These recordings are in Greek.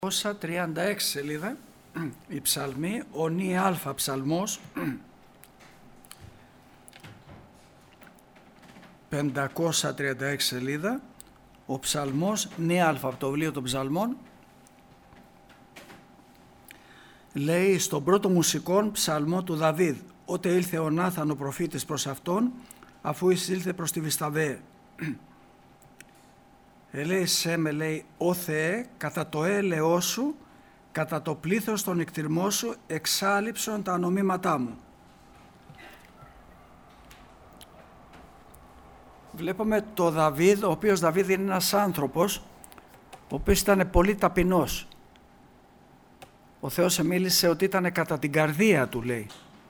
536 σελίδα, η ψαλμή, ο νη αλφα ψαλμός, 536 σελίδα, ο ψαλμός νη αλφα από το βιβλίο των ψαλμών, λέει στον πρώτο μουσικών ψαλμό του Δαβίδ, ότε ήλθε ο Νάθαν ο προφήτης προς αυτόν, αφού εισήλθε προς τη Βισταβέ. Ελέησέ με, λέει, «Ω Θεέ, κατά το έλεος σου, κατά το πλήθος των εκτιρμών σου, εξάλειψον τα νομήματά μου». Βλέπουμε το Δαβίδ, ο οποίος Δαβίδ είναι ένας άνθρωπος, ο οποίος ήταν πολύ ταπεινός. Ο Θεός μίλησε ότι ήταν κατά την καρδία του, λέει.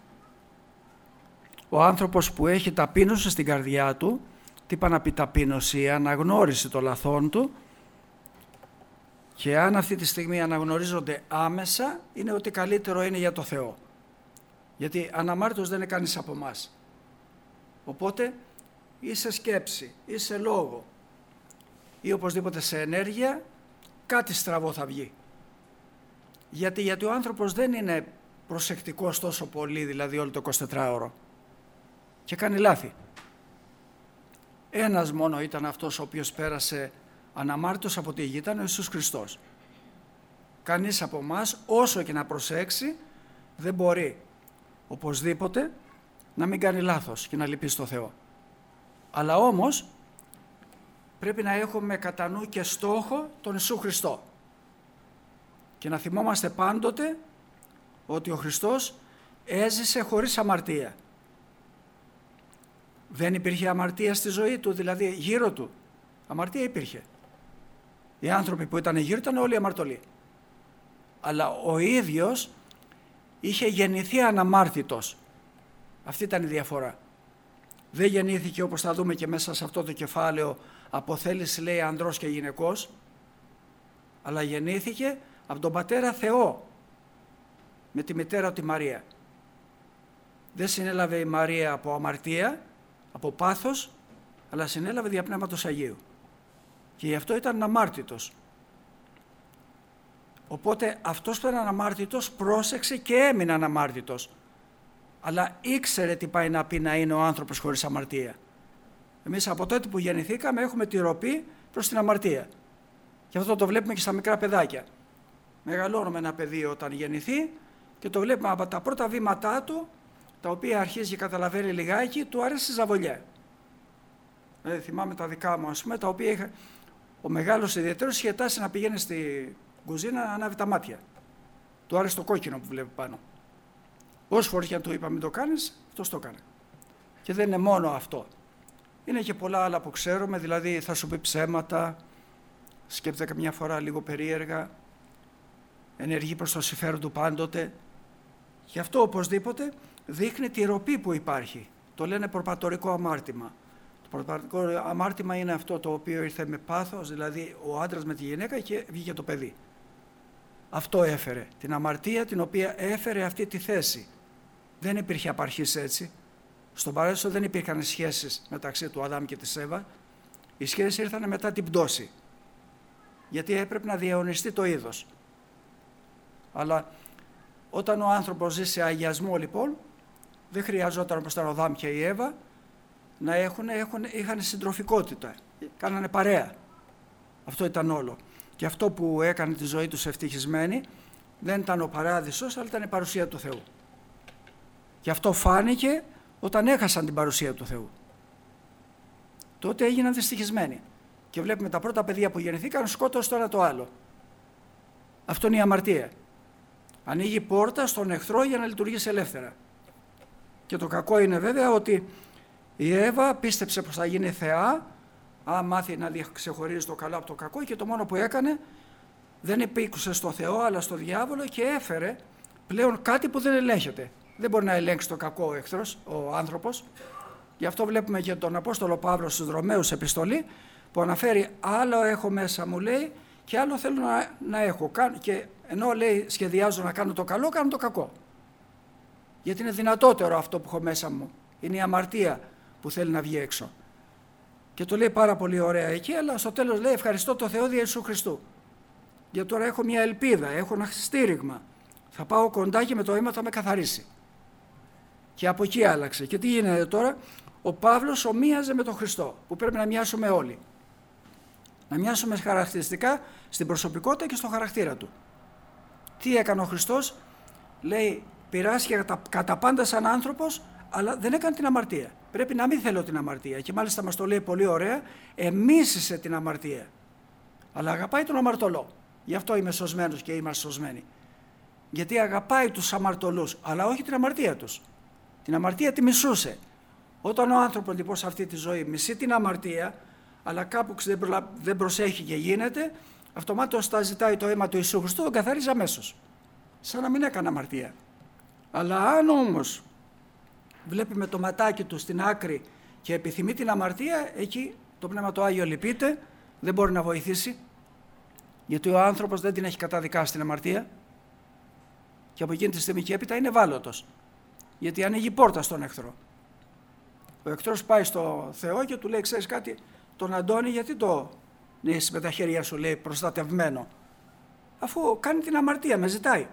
Ο άνθρωπος που έχει ταπείνωση στην καρδιά του, τι είπα να πει ταπείνωση, αναγνώριση των λαθών του, και αν αυτή τη στιγμή αναγνωρίζονται άμεσα, είναι ότι καλύτερο είναι για το Θεό. Γιατί αναμάρτητος δεν είναι κανείς από εμάς. Οπότε ή σε σκέψη ή σε λόγο ή οπωσδήποτε σε ενέργεια, κάτι στραβό θα βγει. Γιατί ο άνθρωπος δεν είναι προσεκτικός τόσο πολύ, δηλαδή όλο το 24ωρο, και κάνει λάθη. Ένας μόνο ήταν αυτός ο οποίος πέρασε αναμάρτητος από τη γη, ήταν ο Ιησούς Χριστός. Κανείς από εμάς, όσο και να προσέξει, δεν μπορεί οπωσδήποτε να μην κάνει λάθος και να λυπεί στο Θεό. Αλλά όμως πρέπει να έχουμε κατά νου και στόχο τον Ιησού Χριστό και να θυμόμαστε πάντοτε ότι ο Χριστός έζησε χωρίς αμαρτία. Δεν υπήρχε αμαρτία στη ζωή του, δηλαδή γύρω του. Αμαρτία υπήρχε. Οι άνθρωποι που ήταν γύρω ήταν όλοι αμαρτωλοί. Αλλά ο ίδιος είχε γεννηθεί αναμάρτητος. Αυτή ήταν η διαφορά. Δεν γεννήθηκε, όπως θα δούμε και μέσα σε αυτό το κεφάλαιο, από θέληση, λέει, ανδρός και γυναικός, αλλά γεννήθηκε από τον πατέρα Θεό με τη μητέρα τη Μαρία. Δεν συνέλαβε η Μαρία από αμαρτία, από πάθος, αλλά συνέλαβε δια Πνεύματος Αγίου. Και γι' αυτό ήταν αναμάρτητος. Οπότε αυτός που ήταν αναμάρτητος πρόσεξε και έμεινε αναμάρτητος. Αλλά ήξερε τι πάει να πει να είναι ο άνθρωπος χωρίς αμαρτία. Εμείς από τότε που γεννηθήκαμε έχουμε τη ροπή προς την αμαρτία. Και αυτό το βλέπουμε και στα μικρά παιδάκια. Μεγαλώνουμε ένα παιδί όταν γεννηθεί και το βλέπουμε από τα πρώτα βήματά του, τα οποία αρχίζει και καταλαβαίνει λιγάκι, του άρεσε η ζαβολιά. Θυμάμαι τα δικά μου, ας πούμε, τα οποία είχα, ο μεγάλος ιδιαίτερος είχε τάση να πηγαίνει στη κουζίνα να ανάβει τα μάτια. Του άρεσε το κόκκινο που βλέπει πάνω. Όσες φορές και αν του είπα μην το κάνεις, αυτός το έκανε. Και δεν είναι μόνο αυτό. Είναι και πολλά άλλα που ξέρουμε, δηλαδή θα σου πει ψέματα, σκέφτεται καμιά φορά λίγο περίεργα, ενεργεί προς το συμφέρον του πάντοτε. Γι' αυτό οπωσδήποτε δείχνει τη ροπή που υπάρχει. Το λένε προπατορικό αμάρτημα. Το προπατορικό αμάρτημα είναι αυτό το οποίο ήρθε με πάθος, δηλαδή ο άντρας με τη γυναίκα και βγήκε το παιδί. Αυτό έφερε την αμαρτία, την οποία έφερε αυτή τη θέση. Δεν υπήρχε απαρχής έτσι. Στον παράδεισο δεν υπήρχαν σχέσεις μεταξύ του Αδάμ και της Εύα. Οι σχέσεις ήρθαν μετά την πτώση. Γιατί έπρεπε να διαιωνιστεί το είδος. Αλλά όταν ο άνθρωπος ζει σε αγιασμό, λοιπόν, δεν χρειαζόταν, όπως ήταν ο Αδάμ και η Εύα, να είχαν συντροφικότητα. Κάνανε παρέα. Αυτό ήταν όλο. Και αυτό που έκανε τη ζωή τους ευτυχισμένη δεν ήταν ο παράδεισος, αλλά ήταν η παρουσία του Θεού. Και αυτό φάνηκε όταν έχασαν την παρουσία του Θεού. Τότε έγιναν δυστυχισμένοι. Και βλέπουμε τα πρώτα παιδιά που γεννηθήκαν σκότωσαν το ένα το άλλο. Αυτό είναι η αμαρτία. Ανοίγει πόρτα στον εχθρό για να λειτουργήσει ελεύθερα. Και το κακό είναι βέβαια ότι η Εύα πίστεψε πως θα γίνει θεά, μάθει να ξεχωρίζει το καλό από το κακό, και το μόνο που έκανε δεν επίκουσε στο Θεό αλλά στο διάβολο και έφερε πλέον κάτι που δεν ελέγχεται. Δεν μπορεί να ελέγξει το κακό ο εχθρός, ο άνθρωπος. Γι' αυτό βλέπουμε και τον Απόστολο Παύλο στους Ρωμαίους επιστολή που αναφέρει άλλο έχω μέσα μου, λέει, και άλλο θέλω να έχω. Και ενώ, λέει, σχεδιάζω να κάνω το καλό, κάνω το κακό. Γιατί είναι δυνατότερο αυτό που έχω μέσα μου. Είναι η αμαρτία που θέλει να βγει έξω. Και το λέει πάρα πολύ ωραία εκεί, αλλά στο τέλος λέει ευχαριστώ το Θεό δια Ιησού Χριστού. Για τώρα έχω μια ελπίδα, έχω ένα στήριγμα. Θα πάω κοντά και με το αίμα θα με καθαρίσει. Και από εκεί άλλαξε. Και τι γίνεται τώρα? Ο Παύλος ομοίαζε με τον Χριστό, που πρέπει να μοιάσουμε όλοι. Να μοιάσουμε χαρακτηριστικά στην προσωπικότητα και στο χαρακτήρα του. Τι έκανε ο Χριστός? Λέει, πειράστηκε κατά πάντα σαν άνθρωπος, αλλά δεν έκανε την αμαρτία. Πρέπει να μην θέλω την αμαρτία. Και μάλιστα μας το λέει πολύ ωραία, εμίσησε την αμαρτία. Αλλά αγαπάει τον αμαρτωλό. Γι' αυτό είμαι σωσμένος και είμαστε σωσμένοι. Γιατί αγαπάει τους αμαρτωλούς, αλλά όχι την αμαρτία τους. Την αμαρτία τη μισούσε. Όταν ο άνθρωπος λοιπόν σε αυτή τη ζωή μισεί την αμαρτία, αλλά κάπου δεν προσέχει και γίνεται, αυτομάτως τα ζητάει το αίμα του Ιησού Χριστού, τον καθαρίζει αμέσως. Σαν να μην έκανε αμαρτία. Αλλά αν όμως βλέπει με το ματάκι του στην άκρη και επιθυμεί την αμαρτία, εκεί το Πνεύμα το Άγιο λυπείται, δεν μπορεί να βοηθήσει, γιατί ο άνθρωπος δεν την έχει καταδικάσει την αμαρτία και από εκείνη τη στιγμή και έπειτα είναι ευάλωτος, γιατί ανοίγει πόρτα στον εχθρό. Ο εχθρός πάει στο Θεό και του λέει, ξέρεις κάτι, τον Αντώνη γιατί το είσαι με τα χέρια σου, λέει, προστατευμένο, αφού κάνει την αμαρτία, με ζητάει.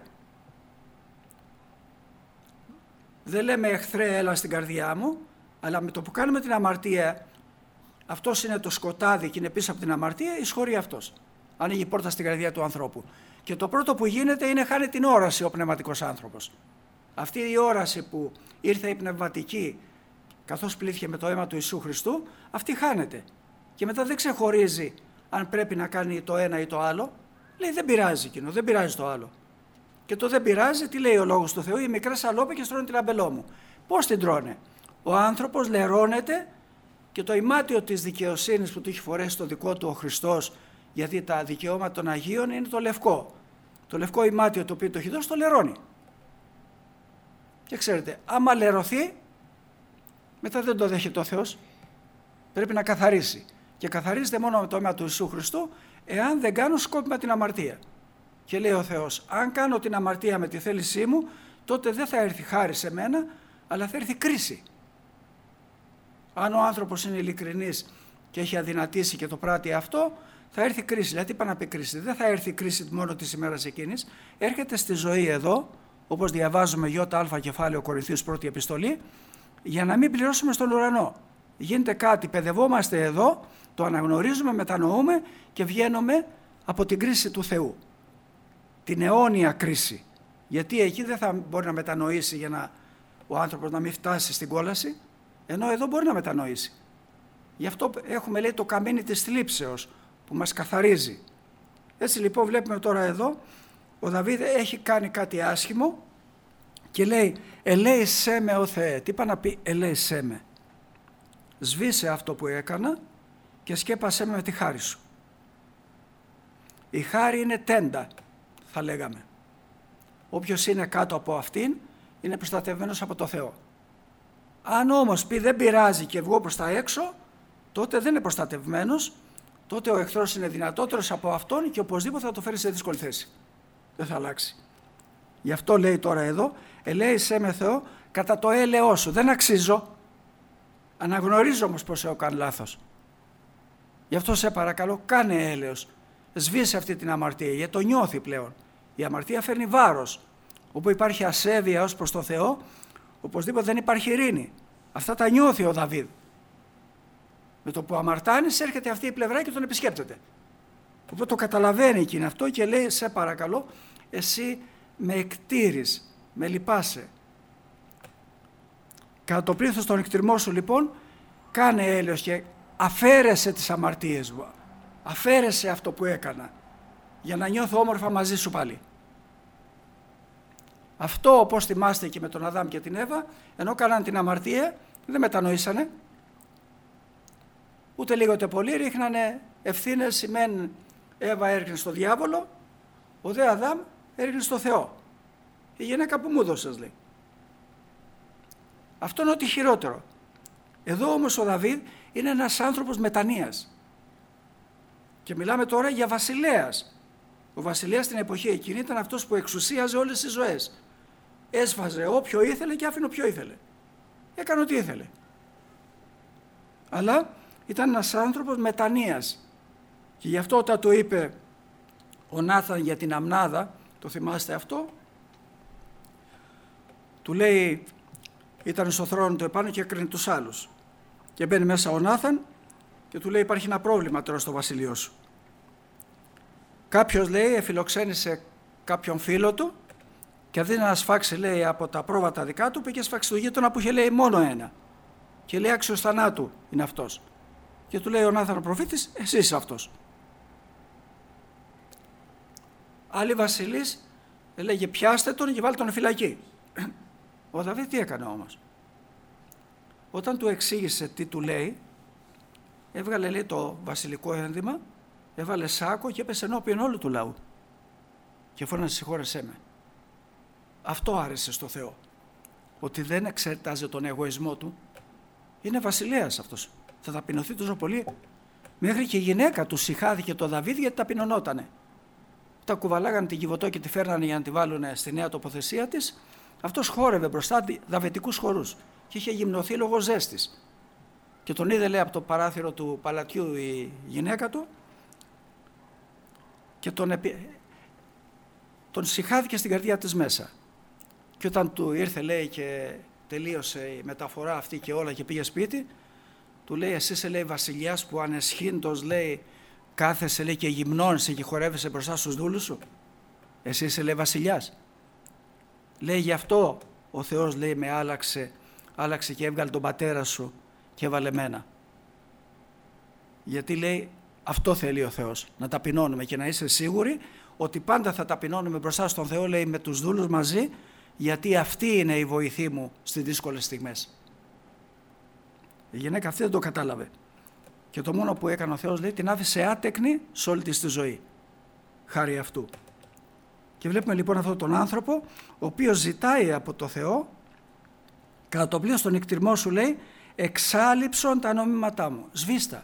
Δεν λέμε εχθρέ έλα στην καρδιά μου, αλλά με το που κάνουμε την αμαρτία, αυτός είναι το σκοτάδι και είναι πίσω από την αμαρτία, εισχωρεί αυτός. Ανοίγει πόρτα στην καρδιά του ανθρώπου. Και το πρώτο που γίνεται είναι χάνει την όραση ο πνευματικός άνθρωπος. Αυτή η όραση που ήρθε η πνευματική, καθώς πλήθηκε με το αίμα του Ιησού Χριστού, αυτή χάνεται. Και μετά δεν ξεχωρίζει αν πρέπει να κάνει το ένα ή το άλλο. Λέει δεν πειράζει εκείνο, δεν πειράζει το άλλο. Και το δεν πειράζει, τι λέει ο λόγος του Θεού? Οι μικρές αλόπαικες τρώνε την αμπελό μου. Πώς την τρώνε? Ο άνθρωπος λερώνεται και το ημάτιο της δικαιοσύνης που του έχει φορέσει το δικό του ο Χριστός, γιατί τα δικαιώματα των Αγίων είναι το λευκό. Το λευκό ημάτιο το οποίο το έχει δώσει το λερώνει. Και ξέρετε, άμα λερωθεί, μετά δεν το δέχεται ο Θεός. Πρέπει να καθαρίσει. Και καθαρίζεται μόνο με το αίμα του Ιησού Χριστού, εάν δεν κάνω σκόπιμα την αμαρτία. Και λέει ο Θεός, αν κάνω την αμαρτία με τη θέλησή μου, τότε δεν θα έρθει χάρη σε μένα, αλλά θα έρθει κρίση. Αν ο άνθρωπος είναι ειλικρινής και έχει αδυνατήσει και το πράττει αυτό, θα έρθει κρίση. Δηλαδή, τι πάει να πει κρίση? Δεν θα έρθει κρίση μόνο της ημέρας εκείνης. Έρχεται στη ζωή εδώ, όπως διαβάζουμε ΙΑ κεφάλαιο Κορινθίους πρώτη επιστολή, για να μην πληρώσουμε στον ουρανό. Γίνεται κάτι, παιδευόμαστε εδώ, το αναγνωρίζουμε, μετανοούμε και βγαίνουμε από την κρίση του Θεού. Την αιώνια κρίση. Γιατί εκεί δεν θα μπορεί να μετανοήσει για να ο άνθρωπος να μην φτάσει στην κόλαση, ενώ εδώ μπορεί να μετανοήσει. Γι' αυτό έχουμε, λέει, το καμένι της θλίψεως που μας καθαρίζει. Έτσι λοιπόν βλέπουμε τώρα εδώ, ο Δαβίδ έχει κάνει κάτι άσχημο και λέει ελέησέ με ο Θεέ. Τι πάει να πει ελέησέ με? Σβήσε αυτό που έκανα και σκέπασέ με τη χάρη σου. Η χάρη είναι τέντα, θα λέγαμε. Όποιος είναι κάτω από αυτήν είναι προστατευμένος από το Θεό. Αν όμως πει δεν πειράζει και βγω προς τα έξω, τότε δεν είναι προστατευμένος, τότε ο εχθρός είναι δυνατότερος από αυτόν και οπωσδήποτε θα το φέρει σε δύσκολη θέση. Δεν θα αλλάξει. Γι' αυτό λέει τώρα εδώ, ελέησέ με Θεό κατά το έλεος σου. Δεν αξίζω, αναγνωρίζω όμως πως έχω κάνει λάθος. Γι' αυτό σε παρακαλώ, κάνε έλεος. Σβήσε αυτή την αμαρτία, γιατί το νιώθει πλέον. Η αμαρτία φέρνει βάρος. Όπου υπάρχει ασέβεια ως προς το Θεό, οπωσδήποτε δεν υπάρχει ειρήνη. Αυτά τα νιώθει ο Δαβίδ. Με το που αμαρτάνεις έρχεται αυτή η πλευρά και τον επισκέπτεται. Οπότε το καταλαβαίνει εκείνο αυτό και λέει σε παρακαλώ, εσύ με εκτήρεις, με λυπάσαι. Κατά το πλήθος των εκτιρμών σου λοιπόν, κάνε έλεος και αφαίρεσε τις αμαρτίες μου. Αφαίρεσε αυτό που έκανα, για να νιώθω όμορφα μαζί σου πάλι. Αυτό, όπως θυμάστε και με τον Αδάμ και την Εύα, ενώ κάναν την αμαρτία, δεν μετανοήσανε. Ούτε λίγο ούτε πολύ ρίχνανε ευθύνες, η μεν Εύα έριχνε στο διάβολο, ο δε Αδάμ έριχνε στο Θεό. Η γυναίκα που μου έδωσες, λέει. Αυτό είναι ό,τι χειρότερο. Εδώ όμως ο Δαβίδ είναι ένας άνθρωπος μετανοίας. Και μιλάμε τώρα για βασιλέας. Ο βασιλέας στην εποχή εκείνη ήταν αυτός που εξουσίαζε όλες τις ζωές. Έσφαζε όποιο ήθελε και άφηνε όποιο ήθελε. Έκανε ό,τι ήθελε. Αλλά ήταν ένας άνθρωπος μετανοίας. Και γι' αυτό όταν του είπε ο Νάθαν για την Αμνάδα, το θυμάστε αυτό, του λέει, ήταν στο θρόνο του επάνω και έκρινε τους άλλους. Και μπαίνει μέσα ο Νάθαν και του λέει, υπάρχει ένα πρόβλημα τώρα στο βασιλείο σου. Κάποιος, λέει, εφιλοξένησε κάποιον φίλο του και αντί να σφάξει, λέει, από τα πρόβατα δικά του, πήγε σφάξει το γείτονα που είχε, λέει, μόνο ένα. Και λέει, άξιος θανάτου είναι αυτός. Και του λέει ο Νάθαν ο προφήτης, εσύ είσαι αυτός. Άλλοι βασιλείς έλεγε, πιάστε τον και βάλτε τον φυλακή. Ο Δαβίδ τι έκανε όμως? Όταν του εξήγησε τι του λέει, έβγαλε, λέει, το βασιλικό ένδυμα, έβαλε σάκο και έπεσε ενώπιον όλου του λαού και φώνασε, συγχώρεσέ με. Αυτό άρεσε στο Θεό, ότι δεν εξετάζει τον εγωισμό του. Είναι βασιλέας αυτός, θα ταπεινωθεί τόσο πολύ. Μέχρι και η γυναίκα του συχάθηκε το Δαβίδ γιατί ταπεινωνότανε. Τα κουβαλάγανε την Κιβωτό και τη φέρνανε για να τη βάλουν στη νέα τοποθεσία της. Αυτός χόρευε μπροστά δαβετικούς χορούς και είχε γυμνοθεί λόγω ζέστης. Και τον είδε, λέει, από το παράθυρο του παλατιού η γυναίκα του και τον συχάθηκε στην καρδιά της μέσα. Και όταν του ήρθε, λέει, και τελείωσε η μεταφορά αυτή και όλα και πήγε σπίτι, του λέει, εσύ είσαι, λέει, βασιλιάς που ανεσχύντος, λέει, κάθεσαι, λέει, και γυμνώνεσαι και χορεύεσαι μπροστά στους δούλους σου. Εσύ είσαι, λέει, βασιλιάς. Λέει, γι' αυτό ο Θεός, λέει, με άλλαξε και έβγαλε τον πατέρα σου και έβαλε μένα. Γιατί, λέει, αυτό θέλει ο Θεός, να ταπεινώνουμε και να είσαι σίγουροι ότι πάντα θα ταπεινώνουμε μπροστά στον Θεό, λέει, με τους δούλους μαζί, γιατί αυτή είναι η βοηθή μου στις δύσκολες στιγμές. Η γυναίκα αυτή δεν το κατάλαβε. Και το μόνο που έκανε ο Θεός, λέει, την άφησε άτεκνη σε όλη της τη ζωή. Χάρη αυτού. Και βλέπουμε λοιπόν αυτόν τον άνθρωπο, ο οποίος ζητάει από το Θεό, κατά το πλοίο στον εκτιρμό σου, λέει, εξάλειψον τα νομήματά μου. Σβήστα.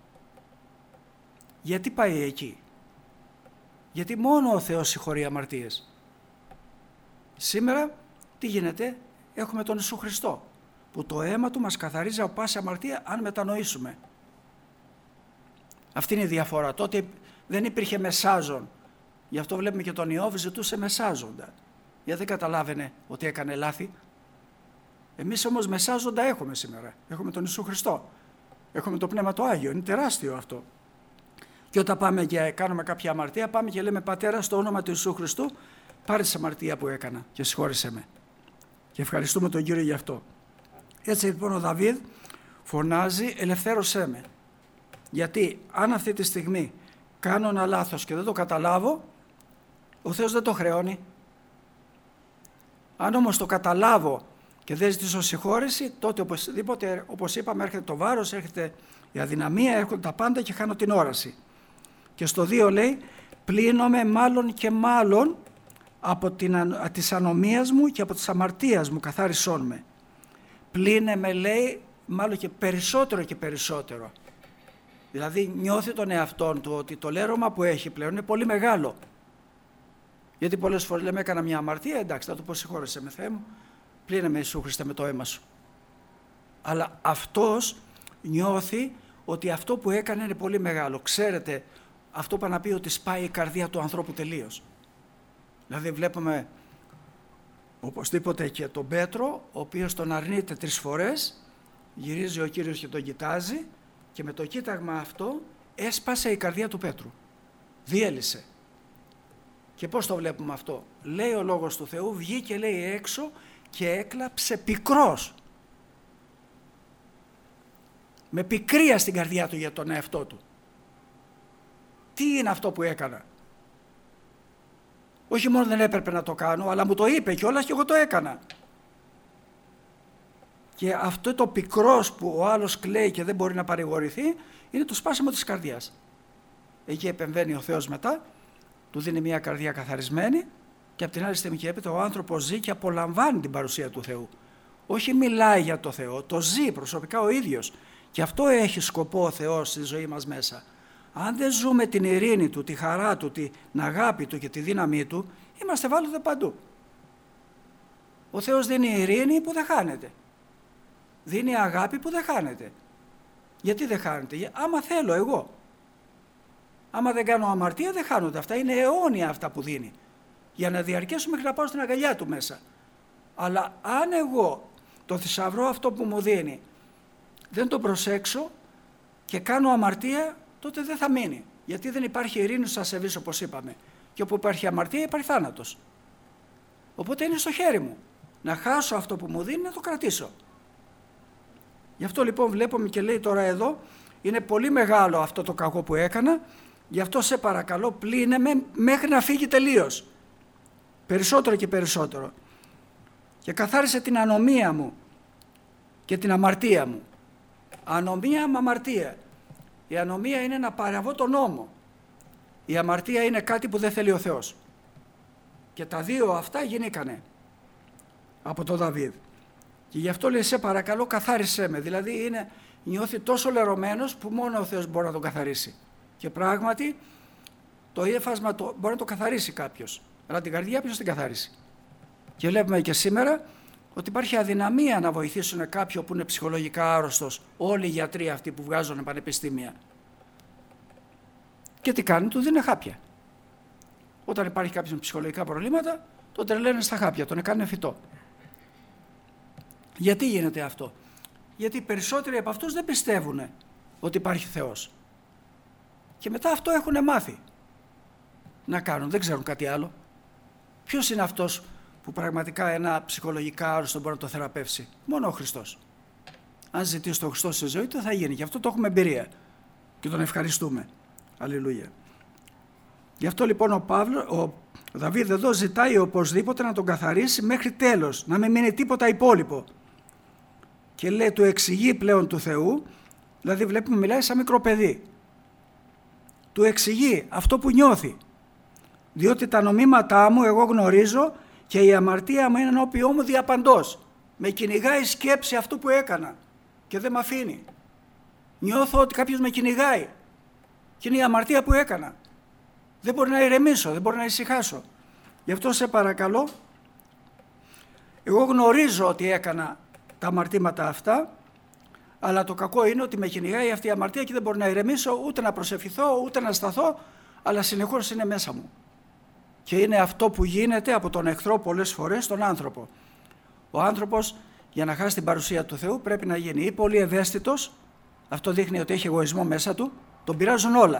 Γιατί πάει εκεί? Γιατί μόνο ο Θεός συγχωρεί αμαρτίες. Σήμερα τι γίνεται? Έχουμε τον Ιησού Χριστό, που το αίμα του μας καθαρίζει από πάση αμαρτία αν μετανοήσουμε. Αυτή είναι η διαφορά. Τότε δεν υπήρχε μεσάζον. Γι' αυτό βλέπουμε και τον Ιώβ ζητούσε μεσάζοντα. Γιατί δεν καταλάβαινε ότι έκανε λάθη. Εμείς όμως μεσάζοντα έχουμε σήμερα. Έχουμε τον Ιησού Χριστό. Έχουμε το Πνεύμα το Άγιο. Είναι τεράστιο αυτό. Και όταν πάμε και κάνουμε κάποια αμαρτία, πάμε και λέμε, Πατέρα, στο όνομα του Ιησού Χριστού, πάρε τη αμαρτία που έκανα και συγχώρεσέ με. Και ευχαριστούμε τον Κύριο γι' αυτό. Έτσι λοιπόν ο Δαβίδ φωνάζει, ελευθέρωσέ με. Γιατί αν αυτή τη στιγμή κάνω ένα λάθος και δεν το καταλάβω, ο Θεός δεν το χρεώνει. Αν όμως το καταλάβω και δεν ζητήσω συγχώρεση, τότε οπωσδήποτε, όπως είπαμε, έρχεται το βάρος, έρχεται η αδυναμία, έρχονται τα πάντα και χάνω την όραση. Και στο 2 λέει, πλύνομαι μάλλον και μάλλον από τις ανομίας μου και από τις αμαρτίας μου, καθάρισόν με. Πλύνε με, λέει, μάλλον και περισσότερο. Δηλαδή νιώθει τον εαυτόν του ότι το λέρωμα που έχει πλέον είναι πολύ μεγάλο. Γιατί πολλές φορές λέμε, έκανα μια αμαρτία, εντάξει, θα του πω, συγχώρεσέ με, Θεέ μου, πλύνε με, Ιησού Χριστέ, με το αίμα σου. Αλλά αυτός νιώθει ότι αυτό που έκανε είναι πολύ μεγάλο. Ξέρετε, αυτό που να πει ότι σπάει η καρδία του ανθρώπου τελείως. Δηλαδή βλέπουμε οπωσδήποτε και τον Πέτρο, ο οποίος τον αρνείται 3 φορές, γυρίζει ο Κύριος και τον κοιτάζει και με το κοίταγμα αυτό έσπασε η καρδία του Πέτρου. Διέλυσε. Και πώς το βλέπουμε αυτό? Λέει ο Λόγος του Θεού, βγήκε, λέει, έξω και έκλαψε πικρός. Με πικρία στην καρδιά του για τον εαυτό του. Τι είναι αυτό που έκανα? Όχι μόνο δεν έπρεπε να το κάνω, αλλά μου το είπε κιόλας και εγώ το έκανα. Και αυτό το πικρός που ο άλλος κλαίει και δεν μπορεί να παρηγορηθεί, είναι το σπάσιμο της καρδιάς. Εκεί επεμβαίνει ο Θεός μετά, του δίνει μια καρδιά καθαρισμένη και από την άλλη στιγμή και έπειτα ο άνθρωπος ζει και απολαμβάνει την παρουσία του Θεού. Όχι μιλάει για το Θεό, το ζει προσωπικά ο ίδιος. Και αυτό έχει σκοπό ο Θεός στη ζωή μας μέσα. Αν δεν ζούμε την ειρήνη του, τη χαρά του, την αγάπη του και τη δύναμή του, είμαστε βάλωτε παντού. Ο Θεός δίνει ειρήνη που δεν χάνεται. Δίνει αγάπη που δεν χάνεται. Γιατί δεν χάνεται? Άμα θέλω εγώ. Άμα δεν κάνω αμαρτία δεν χάνονται αυτά, είναι αιώνια αυτά που δίνει. Για να διαρκέσω μέχρι να πάω στην αγκαλιά του μέσα. Αλλά αν εγώ το θησαυρό αυτό που μου δίνει δεν το προσέξω και κάνω αμαρτία, τότε δεν θα μείνει. Γιατί δεν υπάρχει ειρήνη στους ασεβείς, όπως είπαμε. Και όπου υπάρχει αμαρτία υπάρχει θάνατος. Οπότε είναι στο χέρι μου να χάσω αυτό που μου δίνει, να το κρατήσω. Γι' αυτό λοιπόν βλέπουμε και λέει τώρα εδώ, είναι πολύ μεγάλο αυτό το κακό που έκανα, γι' αυτό σε παρακαλώ πλύνε με μέχρι να φύγει τελείως. Περισσότερο και περισσότερο. Και καθάρισε την ανομία μου και την αμαρτία μου. Ανομία με αμαρτία. Η ανομία είναι να παραβώ τον νόμο. Η αμαρτία είναι κάτι που δεν θέλει ο Θεός. Και τα δύο αυτά γίνηκανε από τον Δαβίδ. Και γι' αυτό λέει σε παρακαλώ καθάρισέ με. Δηλαδή νιώθει τόσο λερωμένος που μόνο ο Θεός μπορεί να τον καθαρίσει. Και πράγματι το ύφασμα μπορεί να το καθαρίσει κάποιος. Αλλά την καρδιά ποιος την καθαρίσει. Και βλέπουμε και σήμερα ότι υπάρχει αδυναμία να βοηθήσουν κάποιον που είναι ψυχολογικά άρρωστος. Όλοι οι γιατροί αυτοί που βγάζουν πανεπιστήμια. Και τι κάνουν, του δίνουν χάπια. Όταν υπάρχει κάποιος με ψυχολογικά προβλήματα, τον τρελαίνουν στα χάπια, τον κάνουν φυτό. Γιατί γίνεται αυτό? Γιατί οι περισσότεροι από αυτούς δεν πιστεύουν ότι υπάρχει Θεός. Και μετά αυτό έχουν μάθει να κάνουν, δεν ξέρουν κάτι άλλο. Ποιος είναι αυτός που πραγματικά ένα ψυχολογικά άρρωστο μπορεί να το θεραπεύσει? Μόνο ο Χριστός. Αν ζητήσει τον Χριστό στη ζωή του θα γίνει. Γι' αυτό το έχουμε εμπειρία και τον ευχαριστούμε. Αλληλούια. Γι' αυτό λοιπόν ο Δαβίδ εδώ ζητάει οπωσδήποτε να τον καθαρίσει μέχρι τέλος, να μην μείνει τίποτα υπόλοιπο. Και λέει, του εξηγεί πλέον του Θεού, δηλαδή βλέπουμε μιλάει σαν μικρό παιδί. Του εξηγεί αυτό που νιώθει. Διότι τα νομήματά μου εγώ γνωρίζω και η αμαρτία μου είναι ενώπιό μου διαπαντός. Με κυνηγάει η σκέψη αυτού που έκανα και δεν με αφήνει. Νιώθω ότι κάποιος με κυνηγάει και είναι η αμαρτία που έκανα. Δεν μπορεί να ηρεμήσω, δεν μπορεί να ησυχάσω. Γι' αυτό σε παρακαλώ, εγώ γνωρίζω ότι έκανα τα αμαρτήματα αυτά, αλλά το κακό είναι ότι με κυνηγάει αυτή η αμαρτία και δεν μπορώ να ηρεμήσω, ούτε να προσευχηθώ, ούτε να σταθώ, αλλά συνεχώς είναι μέσα μου. Και είναι αυτό που γίνεται από τον εχθρό πολλές φορές στον άνθρωπο. Ο άνθρωπος για να χάσει την παρουσία του Θεού πρέπει να γίνει ή πολύ ευαίσθητος, αυτό δείχνει ότι έχει εγωισμό μέσα του, τον πειράζουν όλα.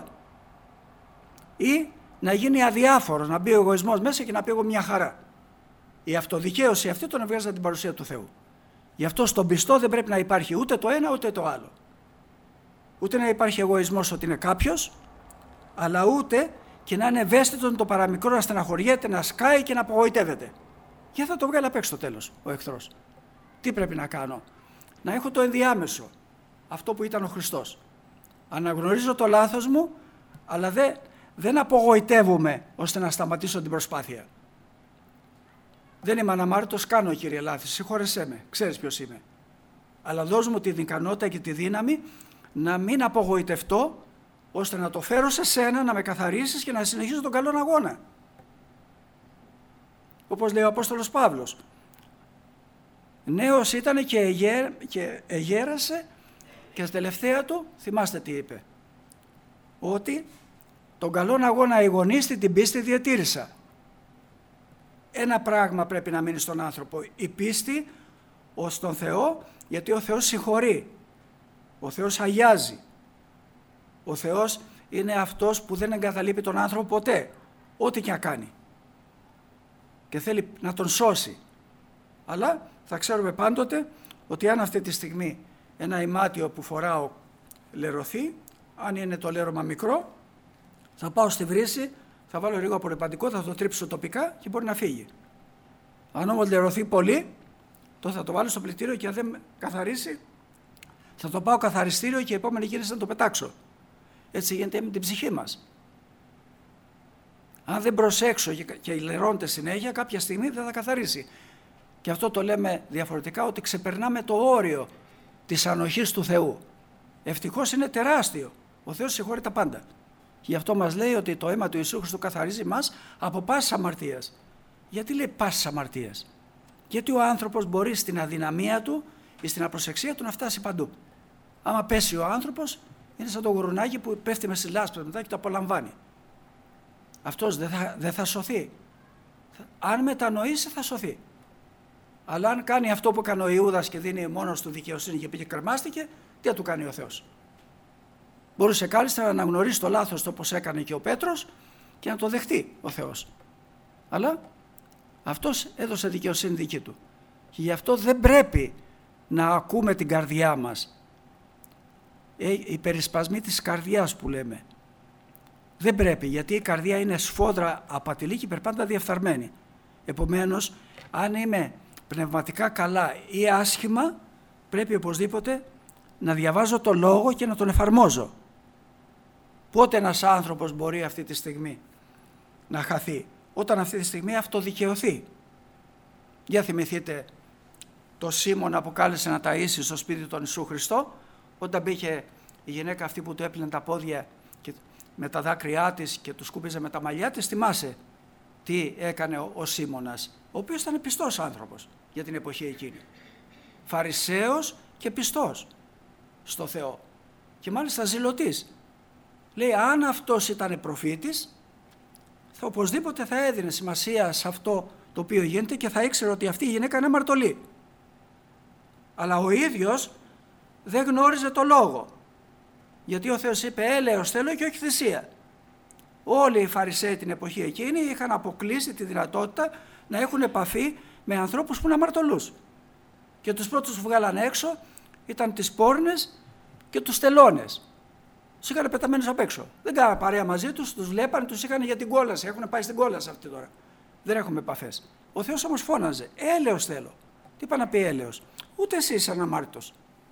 Ή να γίνει αδιάφορος, να μπει ο εγωισμός μέσα και να πει εγώ μια χαρά. Η αυτοδικαίωση αυτή τον εβγάζει την παρουσία του Θεού. Γι' αυτό στον πιστό δεν πρέπει να υπάρχει ούτε το ένα ούτε το άλλο. Ούτε να υπάρχει εγωισμός ότι είναι κάποιος, αλλά ούτε και να είναι ευαίσθητο το παραμικρό να στεναχωριέται, να σκάει και να απογοητεύεται. Και θα το βγάλει απ' έξω στο τέλος ο εχθρός. Τι πρέπει να κάνω? Να έχω το ενδιάμεσο, αυτό που ήταν ο Χριστός. Αναγνωρίζω το λάθος μου, αλλά δεν απογοητεύομαι ώστε να σταματήσω την προσπάθεια. Δεν είμαι αναμάρτητος, κάνω Κύριε λάθη, συγχώρεσέ με, ξέρεις ποιος είμαι. Αλλά δώσ' μου την ικανότητα και τη δύναμη να μην απογοητευτώ, ώστε να το φέρω σε σένα, να με καθαρίσεις και να συνεχίσω τον καλό αγώνα. Όπως λέει ο Απόστολος Παύλος. Νέος ήταν και εγέρασε και στα τελευταία του, θυμάστε τι είπε, ότι τον καλόν αγώνα αγωνίστη την πίστη διατήρησα. Ένα πράγμα πρέπει να μείνει στον άνθρωπο, η πίστη ως τον Θεό, γιατί ο Θεός συγχωρεί, ο Θεός αγιάζει, ο Θεός είναι αυτός που δεν εγκαταλείπει τον άνθρωπο ποτέ, ό,τι και να κάνει και θέλει να τον σώσει. Αλλά θα ξέρουμε πάντοτε ότι αν αυτή τη στιγμή ένα ημάτιο που φοράω λερωθεί, αν είναι το λέρωμα μικρό, θα πάω στη βρύση, θα βάλω λίγο απορριπαντικό, θα το τρίψω τοπικά και μπορεί να φύγει. Αν όμως λερωθεί πολύ, τότε θα το βάλω στο πλυντήριο και αν δεν καθαρίσει, θα το πάω καθαριστήριο και η επόμενη κίνηση να το πετάξω. Έτσι γίνεται με την ψυχή μας. Αν δεν προσέξω και λερώνεται συνέχεια, κάποια στιγμή δεν θα καθαρίσει. Και αυτό το λέμε διαφορετικά, ότι ξεπερνάμε το όριο της ανοχής του Θεού. Ευτυχώς είναι τεράστιο. Ο Θεός συγχωρεί τα πάντα. Γι' αυτό μας λέει ότι το αίμα του Ιησού Χριστού καθαρίζει μας από πάσης αμαρτίας. Γιατί λέει πάσης αμαρτίας? Γιατί ο άνθρωπος μπορεί στην αδυναμία του ή στην απροσεξία του να φτάσει παντού. Άμα πέσει ο άνθρωπος, Είναι σαν το γουρουνάκι που πέφτει με στις λάσπες μετά και το απολαμβάνει. Αυτός δεν θα σωθεί. Αν μετανοήσει θα σωθεί. Αλλά αν κάνει αυτό που έκανε ο Ιούδας και δίνει μόνος του δικαιοσύνη και πήγε κρεμάστηκε, τι θα του κάνει ο Θεός? Μπορούσε κάλλιστα να αναγνωρίσει το λάθος του όπως έκανε και ο Πέτρος και να το δεχτεί ο Θεός. Αλλά αυτός έδωσε δικαιοσύνη δική του. Και γι' αυτό δεν πρέπει να ακούμε την καρδιά μας. Οι περισπασμοί της καρδιάς που λέμε. Δεν πρέπει, γιατί η καρδιά είναι σφόδρα απατηλή και υπερπάντα διεφθαρμένη. Επομένως, αν είμαι πνευματικά καλά ή άσχημα, πρέπει οπωσδήποτε να διαβάζω το λόγο και να τον εφαρμόζω. Πότε ένας άνθρωπος μπορεί αυτή τη στιγμή να χαθεί? Όταν αυτή τη στιγμή αυτοδικαιωθεί. Για θυμηθείτε το Σίμωνα που κάλεσε να ταΐσει στο σπίτι του Ιησού Χριστό, όταν μπήκε η γυναίκα αυτή που του έπλυνε τα πόδια και με τα δάκρυά της και του σκούπιζε με τα μαλλιά της, θυμάσαι τι έκανε ο Σίμωνας, ο οποίος ήταν πιστός άνθρωπος για την εποχή εκείνη. Φαρισαίος και πιστός στο Θεό και μάλιστα ζηλωτής. Λέει, αν αυτός ήταν προφήτης, θα οπωσδήποτε θα έδινε σημασία σε αυτό το οποίο γίνεται και θα ήξερε ότι αυτή η γυναίκα είναι αμαρτωλή. Αλλά ο ίδιος δεν γνώριζε το λόγο. Γιατί ο Θεός είπε, έλεος θέλω και όχι θυσία. Όλοι οι Φαρισαίοι την εποχή εκείνη είχαν αποκλείσει τη δυνατότητα να έχουν επαφή με ανθρώπους που είναι αμαρτωλούς. Και τους πρώτους που βγάλανε έξω ήταν τις πόρνες και τους τελώνες. Τους είχαν πεταμένους απ' έξω. Δεν κάνανε παρέα μαζί τους, τους βλέπανε, τους είχαν για την κόλαση. Έχουν πάει στην κόλαση αυτή τώρα. Δεν έχουμε επαφές. Ο Θεός όμως φώναζε, έλεος θέλω. Τι πάει να πει έλεος? Ούτε εσύ είσαι αναμάρτητος.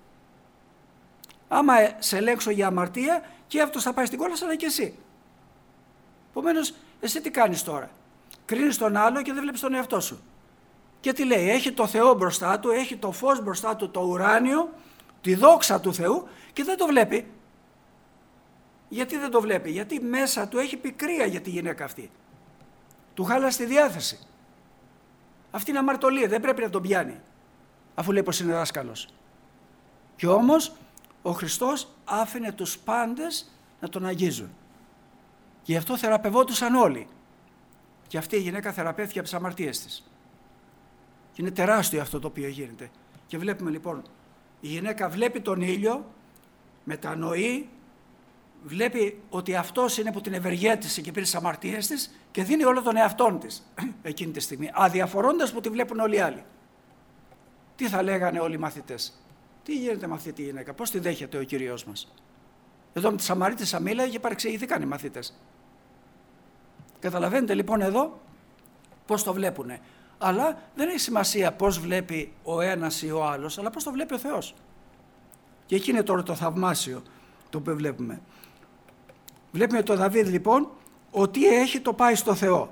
Άμα σε ελέγξω για αμαρτία, και αυτός θα πάει στην κόλαση, αλλά και εσύ. Επομένως, εσύ τι κάνεις τώρα? Κρίνεις τον άλλο και δεν βλέπεις τον εαυτό σου. Και τι λέει? Έχει το Θεό μπροστά του, έχει το φως μπροστά του, το ουράνιο, τη δόξα του Θεού και δεν το βλέπει. Γιατί δεν το βλέπει? Γιατί μέσα του έχει πικρία για τη γυναίκα αυτή. Του χάλασε τη διάθεση. Αυτή είναι αμαρτωλία, δεν πρέπει να τον πιάνει, αφού λέει πως είναι δάσκαλος. Και όμως ο Χριστός άφηνε τους πάντες να τον αγγίζουν. Γι' αυτό θεραπευόντουσαν όλοι. Και αυτή η γυναίκα θεραπεύτηκε από τις αμαρτίες της. Και είναι τεράστιο αυτό το οποίο γίνεται. Και βλέπουμε λοιπόν, η γυναίκα βλέπει τον ήλιο, μετανοεί, βλέπει ότι αυτός είναι που την ευεργέτησε και πήρε τις αμαρτίες της και δίνει όλο τον εαυτόν της εκείνη τη στιγμή, αδιαφορώντας που τη βλέπουν όλοι οι άλλοι. Τι θα λέγανε όλοι οι μαθητές? Τι γίνεται με αυτή τη γυναίκα, πώς τη δέχεται ο Κύριος μας? Εδώ με τη Σαμαρίτισσα μίλαγε και παρεξηγηθήκαν οι μαθητές. Καταλαβαίνετε λοιπόν εδώ πώς το βλέπουνε. Αλλά δεν έχει σημασία πώς βλέπει ο ένας ή ο άλλος, αλλά πώς το βλέπει ο Θεός. Και εκεί είναι τώρα το θαυμάσιο το οποίο βλέπουμε. Βλέπουμε το Δαβίδ λοιπόν, ότι έχει το πάει στο Θεό.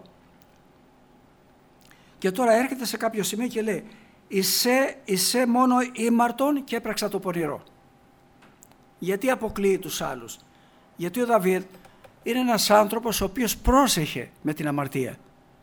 Και τώρα έρχεται σε κάποιο σημείο και λέει, «Εισέ μόνο ήμαρτον και έπραξα το πονηρό». Γιατί αποκλείει τους άλλους? Γιατί ο Δαβίδ είναι ένας άνθρωπος ο οποίος πρόσεχε με την αμαρτία.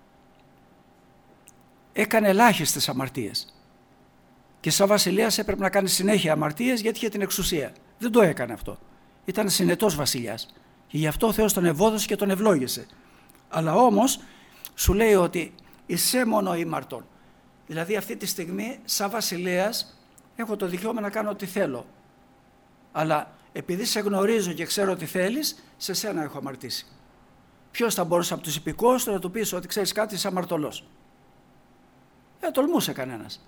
Έκανε ελάχιστες αμαρτίες. Και σαν βασιλιάς έπρεπε να κάνει συνέχεια αμαρτίες γιατί είχε την εξουσία. Δεν το έκανε αυτό. Ήταν συνετός βασιλιάς. Και γι' αυτό ο Θεός τον ευόδωσε και τον ευλόγησε. Αλλά όμως σου λέει ότι «Εισέ μόνο ήμαρτον». Δηλαδή αυτή τη στιγμή σαν βασιλέας έχω το δικαίωμα να κάνω ό,τι θέλω. Αλλά επειδή σε γνωρίζω και ξέρω τι θέλεις, σε σένα έχω αμαρτήσει. Ποιος θα μπορούσε από τους υπηκόους του να του πεις ότι ξέρεις κάτι, είσαι αμαρτωλός? Τολμούσε κανένας.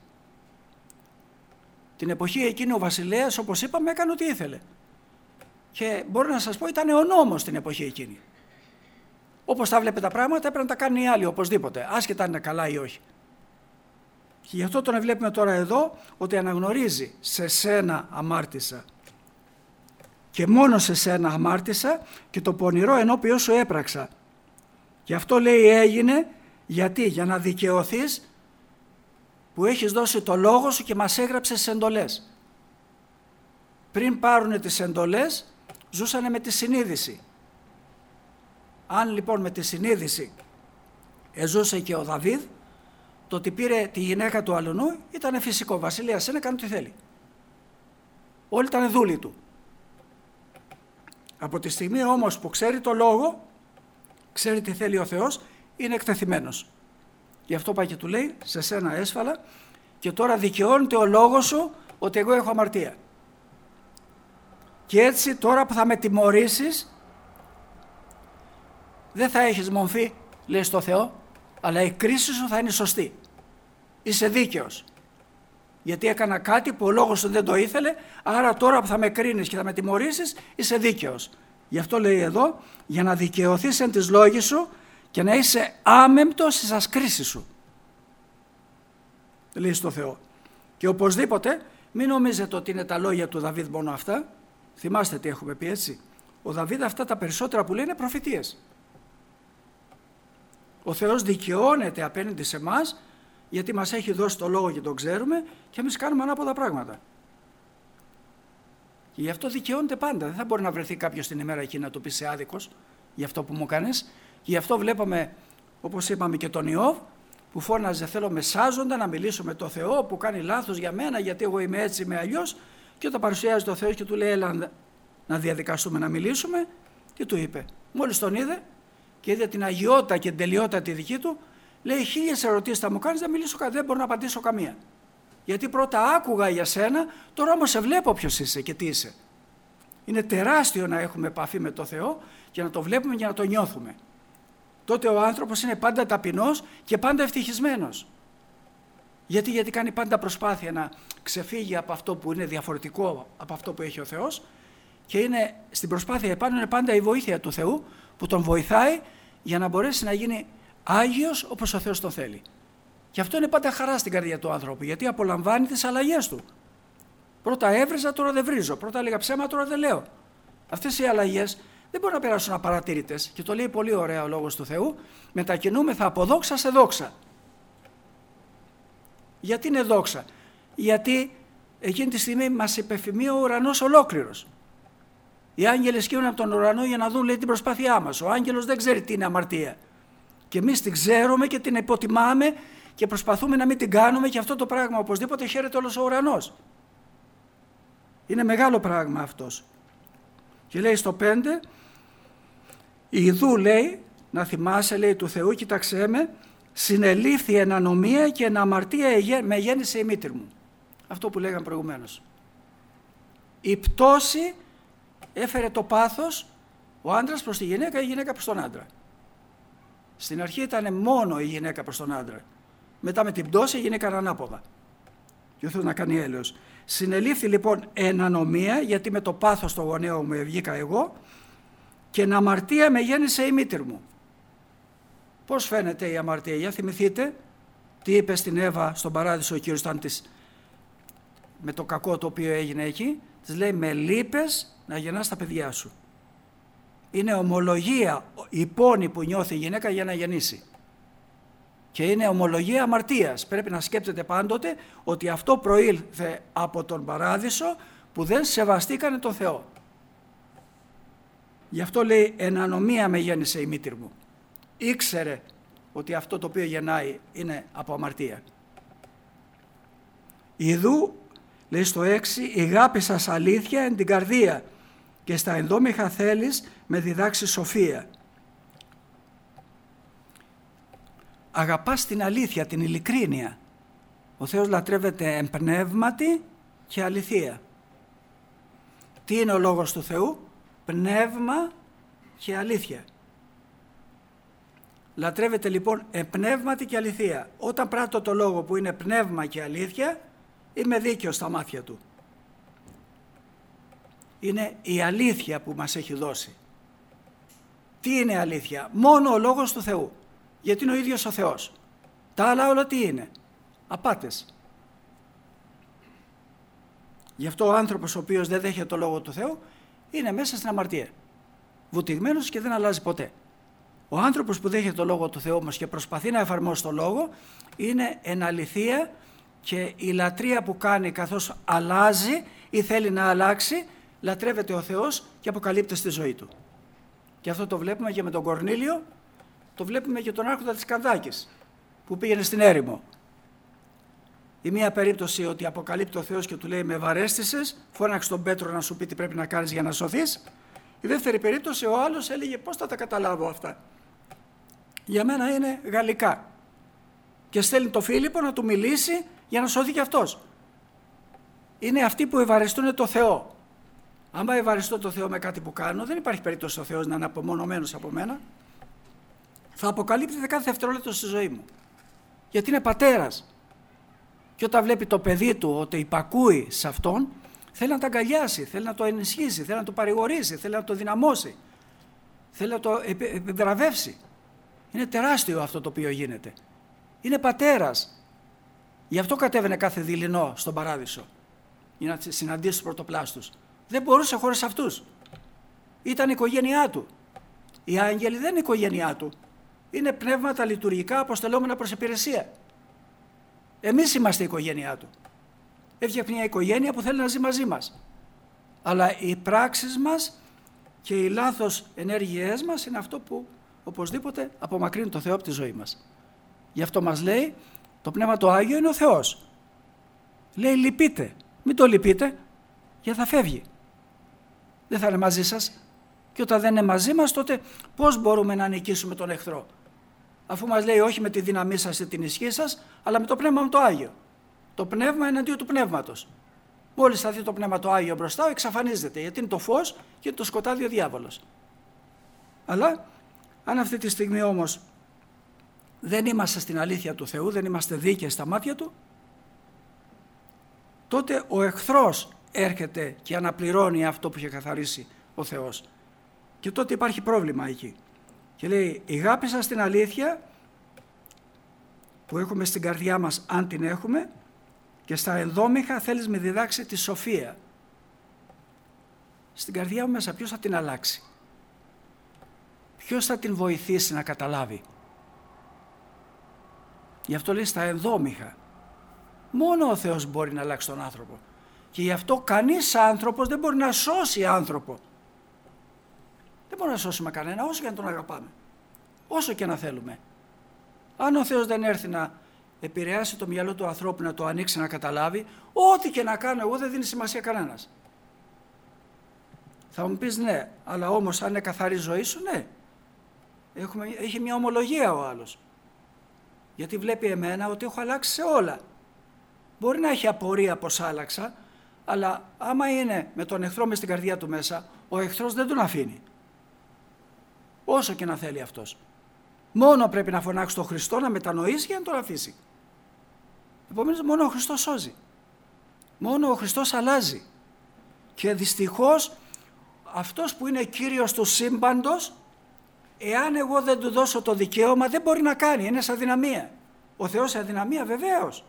Την εποχή εκείνη ο βασιλέας, όπως είπαμε, έκανε ό,τι ήθελε. Και μπορώ να σας πω, ήταν ο νόμος την εποχή εκείνη. Όπως τα βλέπει τα πράγματα, έπρεπε να τα κάνουν οι άλλοι οπωσδήποτε, άσχετα αν είναι καλά ή όχι. Και γι' αυτό τον βλέπουμε τώρα εδώ, ότι αναγνωρίζει, σε σένα αμάρτησα. Και μόνο σε σένα αμάρτησα και το πονηρό ενώπιό σου έπραξα. Γι' αυτό λέει έγινε, γιατί? Για να δικαιωθείς που έχεις δώσει το λόγο σου και μας έγραψες τις εντολές. Πριν πάρουν τις εντολές, ζούσανε με τη συνείδηση. Αν λοιπόν με τη συνείδηση ζούσε και ο Δαβίδ, το ότι πήρε τη γυναίκα του αλουνού ήταν φυσικό. Βασιλέας είναι, κάνει ό,τι θέλει. Όλοι ήταν δούλοι του. Από τη στιγμή όμως που ξέρει το λόγο, ξέρει τι θέλει ο Θεός, είναι εκτεθειμένος. Γι' αυτό πάει και του λέει, σε σένα έσφαλα και τώρα δικαιώνεται ο λόγος σου ότι εγώ έχω αμαρτία. Και έτσι τώρα που θα με τιμωρήσεις, δεν θα έχεις μομφή, λέει στο Θεό, αλλά η κρίση σου θα είναι σωστή. Είσαι δίκαιος. Γιατί έκανα κάτι που ο λόγος σου δεν το ήθελε, άρα τώρα που θα με κρίνεις και θα με τιμωρήσεις, είσαι δίκαιος. Γι' αυτό λέει εδώ, για να δικαιωθείς εν της λόγης σου και να είσαι άμεμπτος στις ασκρίσεις σου. Λέει στο Θεό. Και οπωσδήποτε μην νομίζετε ότι είναι τα λόγια του Δαβίδ μόνο αυτά. Θυμάστε τι έχουμε πει, έτσι. Ο Δαβίδ αυτά τα περισσότερα που λέει είναι προφητείες. Ο Θεός δικαιώνεται απέναντι σε εμάς, γιατί μας έχει δώσει το λόγο και τον ξέρουμε και εμείς κάνουμε ανάποδα πράγματα. Και γι' αυτό δικαιώνεται πάντα. Δεν θα μπορεί να βρεθεί κάποιος την ημέρα εκεί να του πει σε άδικος για αυτό που μου κάνεις. Και γι' αυτό βλέπαμε, όπως είπαμε, και τον Ιώβ που φώναζε, θέλω μεσάζοντα να μιλήσω με τον Θεό που κάνει λάθος για μένα γιατί εγώ είμαι έτσι, είμαι αλλιώς. Και όταν παρουσιάζει το Θεό και του λέει έλα να διαδικαστούμε, να μιλήσουμε, τι του είπε? Μόλις τον είδε και είδε την αγιότητα και την τελειότητα τη δική του, λέει 1000 ερωτήσεις θα μου κάνεις, δεν μπορώ να απαντήσω καμία. Γιατί πρώτα άκουγα για σένα, τώρα όμως σε βλέπω ποιος είσαι και τι είσαι. Είναι τεράστιο να έχουμε επαφή με το Θεό και να το βλέπουμε και να το νιώθουμε. Τότε ο άνθρωπος είναι πάντα ταπεινός και πάντα ευτυχισμένος. Γιατί κάνει πάντα προσπάθεια να ξεφύγει από αυτό που είναι διαφορετικό από αυτό που έχει ο Θεός και είναι στην προσπάθεια επάνω είναι πάντα η βοήθεια του Θεού που τον βοηθάει για να μπορέσει να γίνει Άγιος όπως ο Θεός τον θέλει. Και αυτό είναι πάντα χαρά στην καρδιά του άνθρωπου, γιατί απολαμβάνει τις αλλαγές του. Πρώτα έβριζα, τώρα δεν βρίζω. Πρώτα έλεγα ψέμα, τώρα δεν λέω. Αυτές οι αλλαγές δεν μπορούν να περάσουν απαρατήρητες. Και το λέει πολύ ωραία ο λόγος του Θεού. Μετακινούμεθα από δόξα σε δόξα. Γιατί είναι δόξα? Γιατί εκείνη τη στιγμή μας υπεφημεί ο ουρανός ολόκληρος. Οι άγγελοι σκύβουν από τον ουρανό για να δουν, λέει, την προσπάθειά μας. Ο άγγελος δεν ξέρει τι είναι αμαρτία. Και εμείς την ξέρουμε και την υποτιμάμε και προσπαθούμε να μην την κάνουμε και αυτό το πράγμα οπωσδήποτε χαίρεται όλος ο ουρανός. Είναι μεγάλο πράγμα αυτός. Και λέει στο 5, ιδού λέει, να θυμάσαι λέει του Θεού, κοίταξέ με, συνελήφθη εν ανομία και εν αμαρτία με γέννησε η μήτρη μου. Αυτό που λέγαμε προηγουμένως. Η πτώση έφερε το πάθος, ο άντρας προς τη γυναίκα, η γυναίκα προς τον άντρα. Στην αρχή ήταν μόνο η γυναίκα προς τον άντρα. Μετά με την πτώση η γυναίκα ανάποδα. Και ο Θεός να κάνει έλεος. Συνελήφθη λοιπόν εν ανομία, γιατί με το πάθος το γονέο μου βγήκα εγώ, και εν αμαρτία με γέννησε η μήτρη μου. Πώς φαίνεται η αμαρτία? Για θυμηθείτε τι είπε στην Εύα στον παράδεισο ο Κύριος με το κακό το οποίο έγινε εκεί. Της λέει, με λείπες να γεννάς τα παιδιά σου. Είναι ομολογία η πόνη που νιώθει η γυναίκα για να γεννήσει. Και είναι ομολογία αμαρτίας. Πρέπει να σκέπτεται πάντοτε ότι αυτό προήλθε από τον παράδεισο που δεν σεβαστήκανε τον Θεό. Γι' αυτό λέει, εν ανομία με γέννησε η μήτρη μου. Ήξερε ότι αυτό το οποίο γεννάει είναι από αμαρτία. Ιδού, λέει στο 6, η αγάπη σας αλήθεια εν την καρδία και στα ενδόμηχα θέλεις με διδάξει σοφία. Αγαπάς την αλήθεια, την ειλικρίνεια. Ο Θεός λατρεύεται εν πνεύματι και αληθεία. Τι είναι ο λόγος του Θεού? Πνεύμα και αλήθεια. Λατρεύεται λοιπόν εν πνεύματι και αληθεία. Όταν πράττω το λόγο που είναι πνεύμα και αλήθεια, είμαι δίκαιος στα μάτια του. Είναι η αλήθεια που μας έχει δώσει. Τι είναι αλήθεια? Μόνο ο λόγος του Θεού. Γιατί είναι ο ίδιος ο Θεός. Τα άλλα όλα τι είναι? Απάτες. Γι' αυτό ο άνθρωπος ο οποίος δεν δέχεται το λόγο του Θεού είναι μέσα στην αμαρτία. Βουτυγμένος και δεν αλλάζει ποτέ. Ο άνθρωπος που δέχεται το λόγο του Θεού όμως και προσπαθεί να εφαρμόσει το λόγο είναι εν αληθεία, και η λατρεία που κάνει καθώς αλλάζει ή θέλει να αλλάξει, λατρεύεται ο Θεός και αποκαλύπτεται στη ζωή του. Και αυτό το βλέπουμε και με τον Κορνήλιο, το βλέπουμε και τον άρχοντα της Κανδάκης που πήγαινε στην έρημο. Η μία περίπτωση ότι αποκαλύπτει ο Θεός και του λέει, με βαρέστησες, φώναξε τον Πέτρο να σου πει τι πρέπει να κάνεις για να σωθείς. Η δεύτερη περίπτωση, ο άλλος έλεγε πώς θα τα καταλάβω αυτά. Για μένα είναι γαλλικά. Και στέλνει το Φίλιππο να του μιλήσει για να σωθεί και αυτός. Είναι αυτοί που ευαριστούν το Θεό. Άμα ευαριστώ το Θεό με κάτι που κάνω, δεν υπάρχει περίπτωση ο Θεός να είναι απομονωμένος από μένα. Θα αποκαλύπτεται κάθε δευτερόλεπτο στη ζωή μου. Γιατί είναι πατέρας. Και όταν βλέπει το παιδί του ότι υπακούει σε αυτόν, θέλει να τα αγκαλιάσει, θέλει να το ενισχύσει, θέλει να το παρηγορήσει, θέλει να το δυναμώσει, θέλει να το επιβραβεύσει. Είναι τεράστιο αυτό το οποίο γίνεται. Είναι πατέρας. Γι' αυτό κατέβαινε κάθε δειλινό στον παράδεισο, για να συναντήσει τους πρωτοπλάστους. Δεν μπορούσε χωρίς αυτούς. Ήταν η οικογένειά του. Οι άγγελοι δεν είναι η οικογένειά του. Είναι πνεύματα λειτουργικά αποστελόμενα προς υπηρεσία. Εμείς είμαστε η οικογένειά του. Έφτιαχνε μια οικογένεια που θέλει να ζει μαζί μας. Αλλά οι πράξεις μας και οι λάθος ενέργειές μας είναι αυτό που οπωσδήποτε απομακρύνει το Θεό από τη ζωή μας. Γι' αυτό μας λέει, το Πνεύμα το Άγιο είναι ο Θεός. Λέει λυπείτε, μην το λυπείτε, γιατί θα φεύγει. Δεν θα είναι μαζί σας. Και όταν δεν είναι μαζί μας, τότε πώς μπορούμε να νικήσουμε τον εχθρό? Αφού μας λέει όχι με τη δύναμή σας ή την ισχύ σας, αλλά με το Πνεύμα το Άγιο. Το Πνεύμα εναντίον του Πνεύματος. Μόλις θα δει το Πνεύμα το Άγιο μπροστά, εξαφανίζεται, γιατί είναι το φως και είναι το σκοτάδι ο διάβολος. Αλλά αν αυτή τη στιγμή όμως δεν είμαστε στην αλήθεια του Θεού, δεν είμαστε δίκαιοι στα μάτια του, τότε ο εχθρός έρχεται και αναπληρώνει αυτό που είχε καθαρίσει ο Θεός. Και τότε υπάρχει πρόβλημα εκεί. Και λέει, η αγάπη σας στην αλήθεια που έχουμε στην καρδιά μας, αν την έχουμε, και στα ενδόμηχα θέλεις με διδάξει τη σοφία. Στην καρδιά μου μέσα ποιος θα την αλλάξει? Ποιος θα την βοηθήσει να καταλάβει? Γι' αυτό λέει στα ενδόμηχα. Μόνο ο Θεός μπορεί να αλλάξει τον άνθρωπο. Και γι' αυτό κανείς άνθρωπος δεν μπορεί να σώσει άνθρωπο. Δεν μπορεί να σώσουμε κανένα, όσο και να τον αγαπάμε. Όσο και να θέλουμε. Αν ο Θεός δεν έρθει να επηρεάσει το μυαλό του ανθρώπου, να το ανοίξει, να καταλάβει, ό,τι και να κάνω εγώ δεν δίνει σημασία κανένας. Θα μου πεις ναι, αλλά όμως αν είναι καθαρή ζωή σου, ναι. Έχει μια ομολογία ο άλλος. Γιατί βλέπει εμένα ότι έχω αλλάξει σε όλα. Μπορεί να έχει απορία πως άλλαξα, αλλά άμα είναι με τον εχθρό μες στην καρδιά του μέσα, ο εχθρός δεν τον αφήνει. Όσο και να θέλει αυτός. Μόνο πρέπει να φωνάξει τον Χριστό, να μετανοήσει και να τον αφήσει. Επομένως μόνο ο Χριστός σώζει. Μόνο ο Χριστός αλλάζει. Και δυστυχώς αυτός που είναι κύριος του σύμπαντος, εάν εγώ δεν του δώσω το δικαίωμα, δεν μπορεί να κάνει, είναι σε αδυναμία. Ο Θεός σε αδυναμία βεβαίως.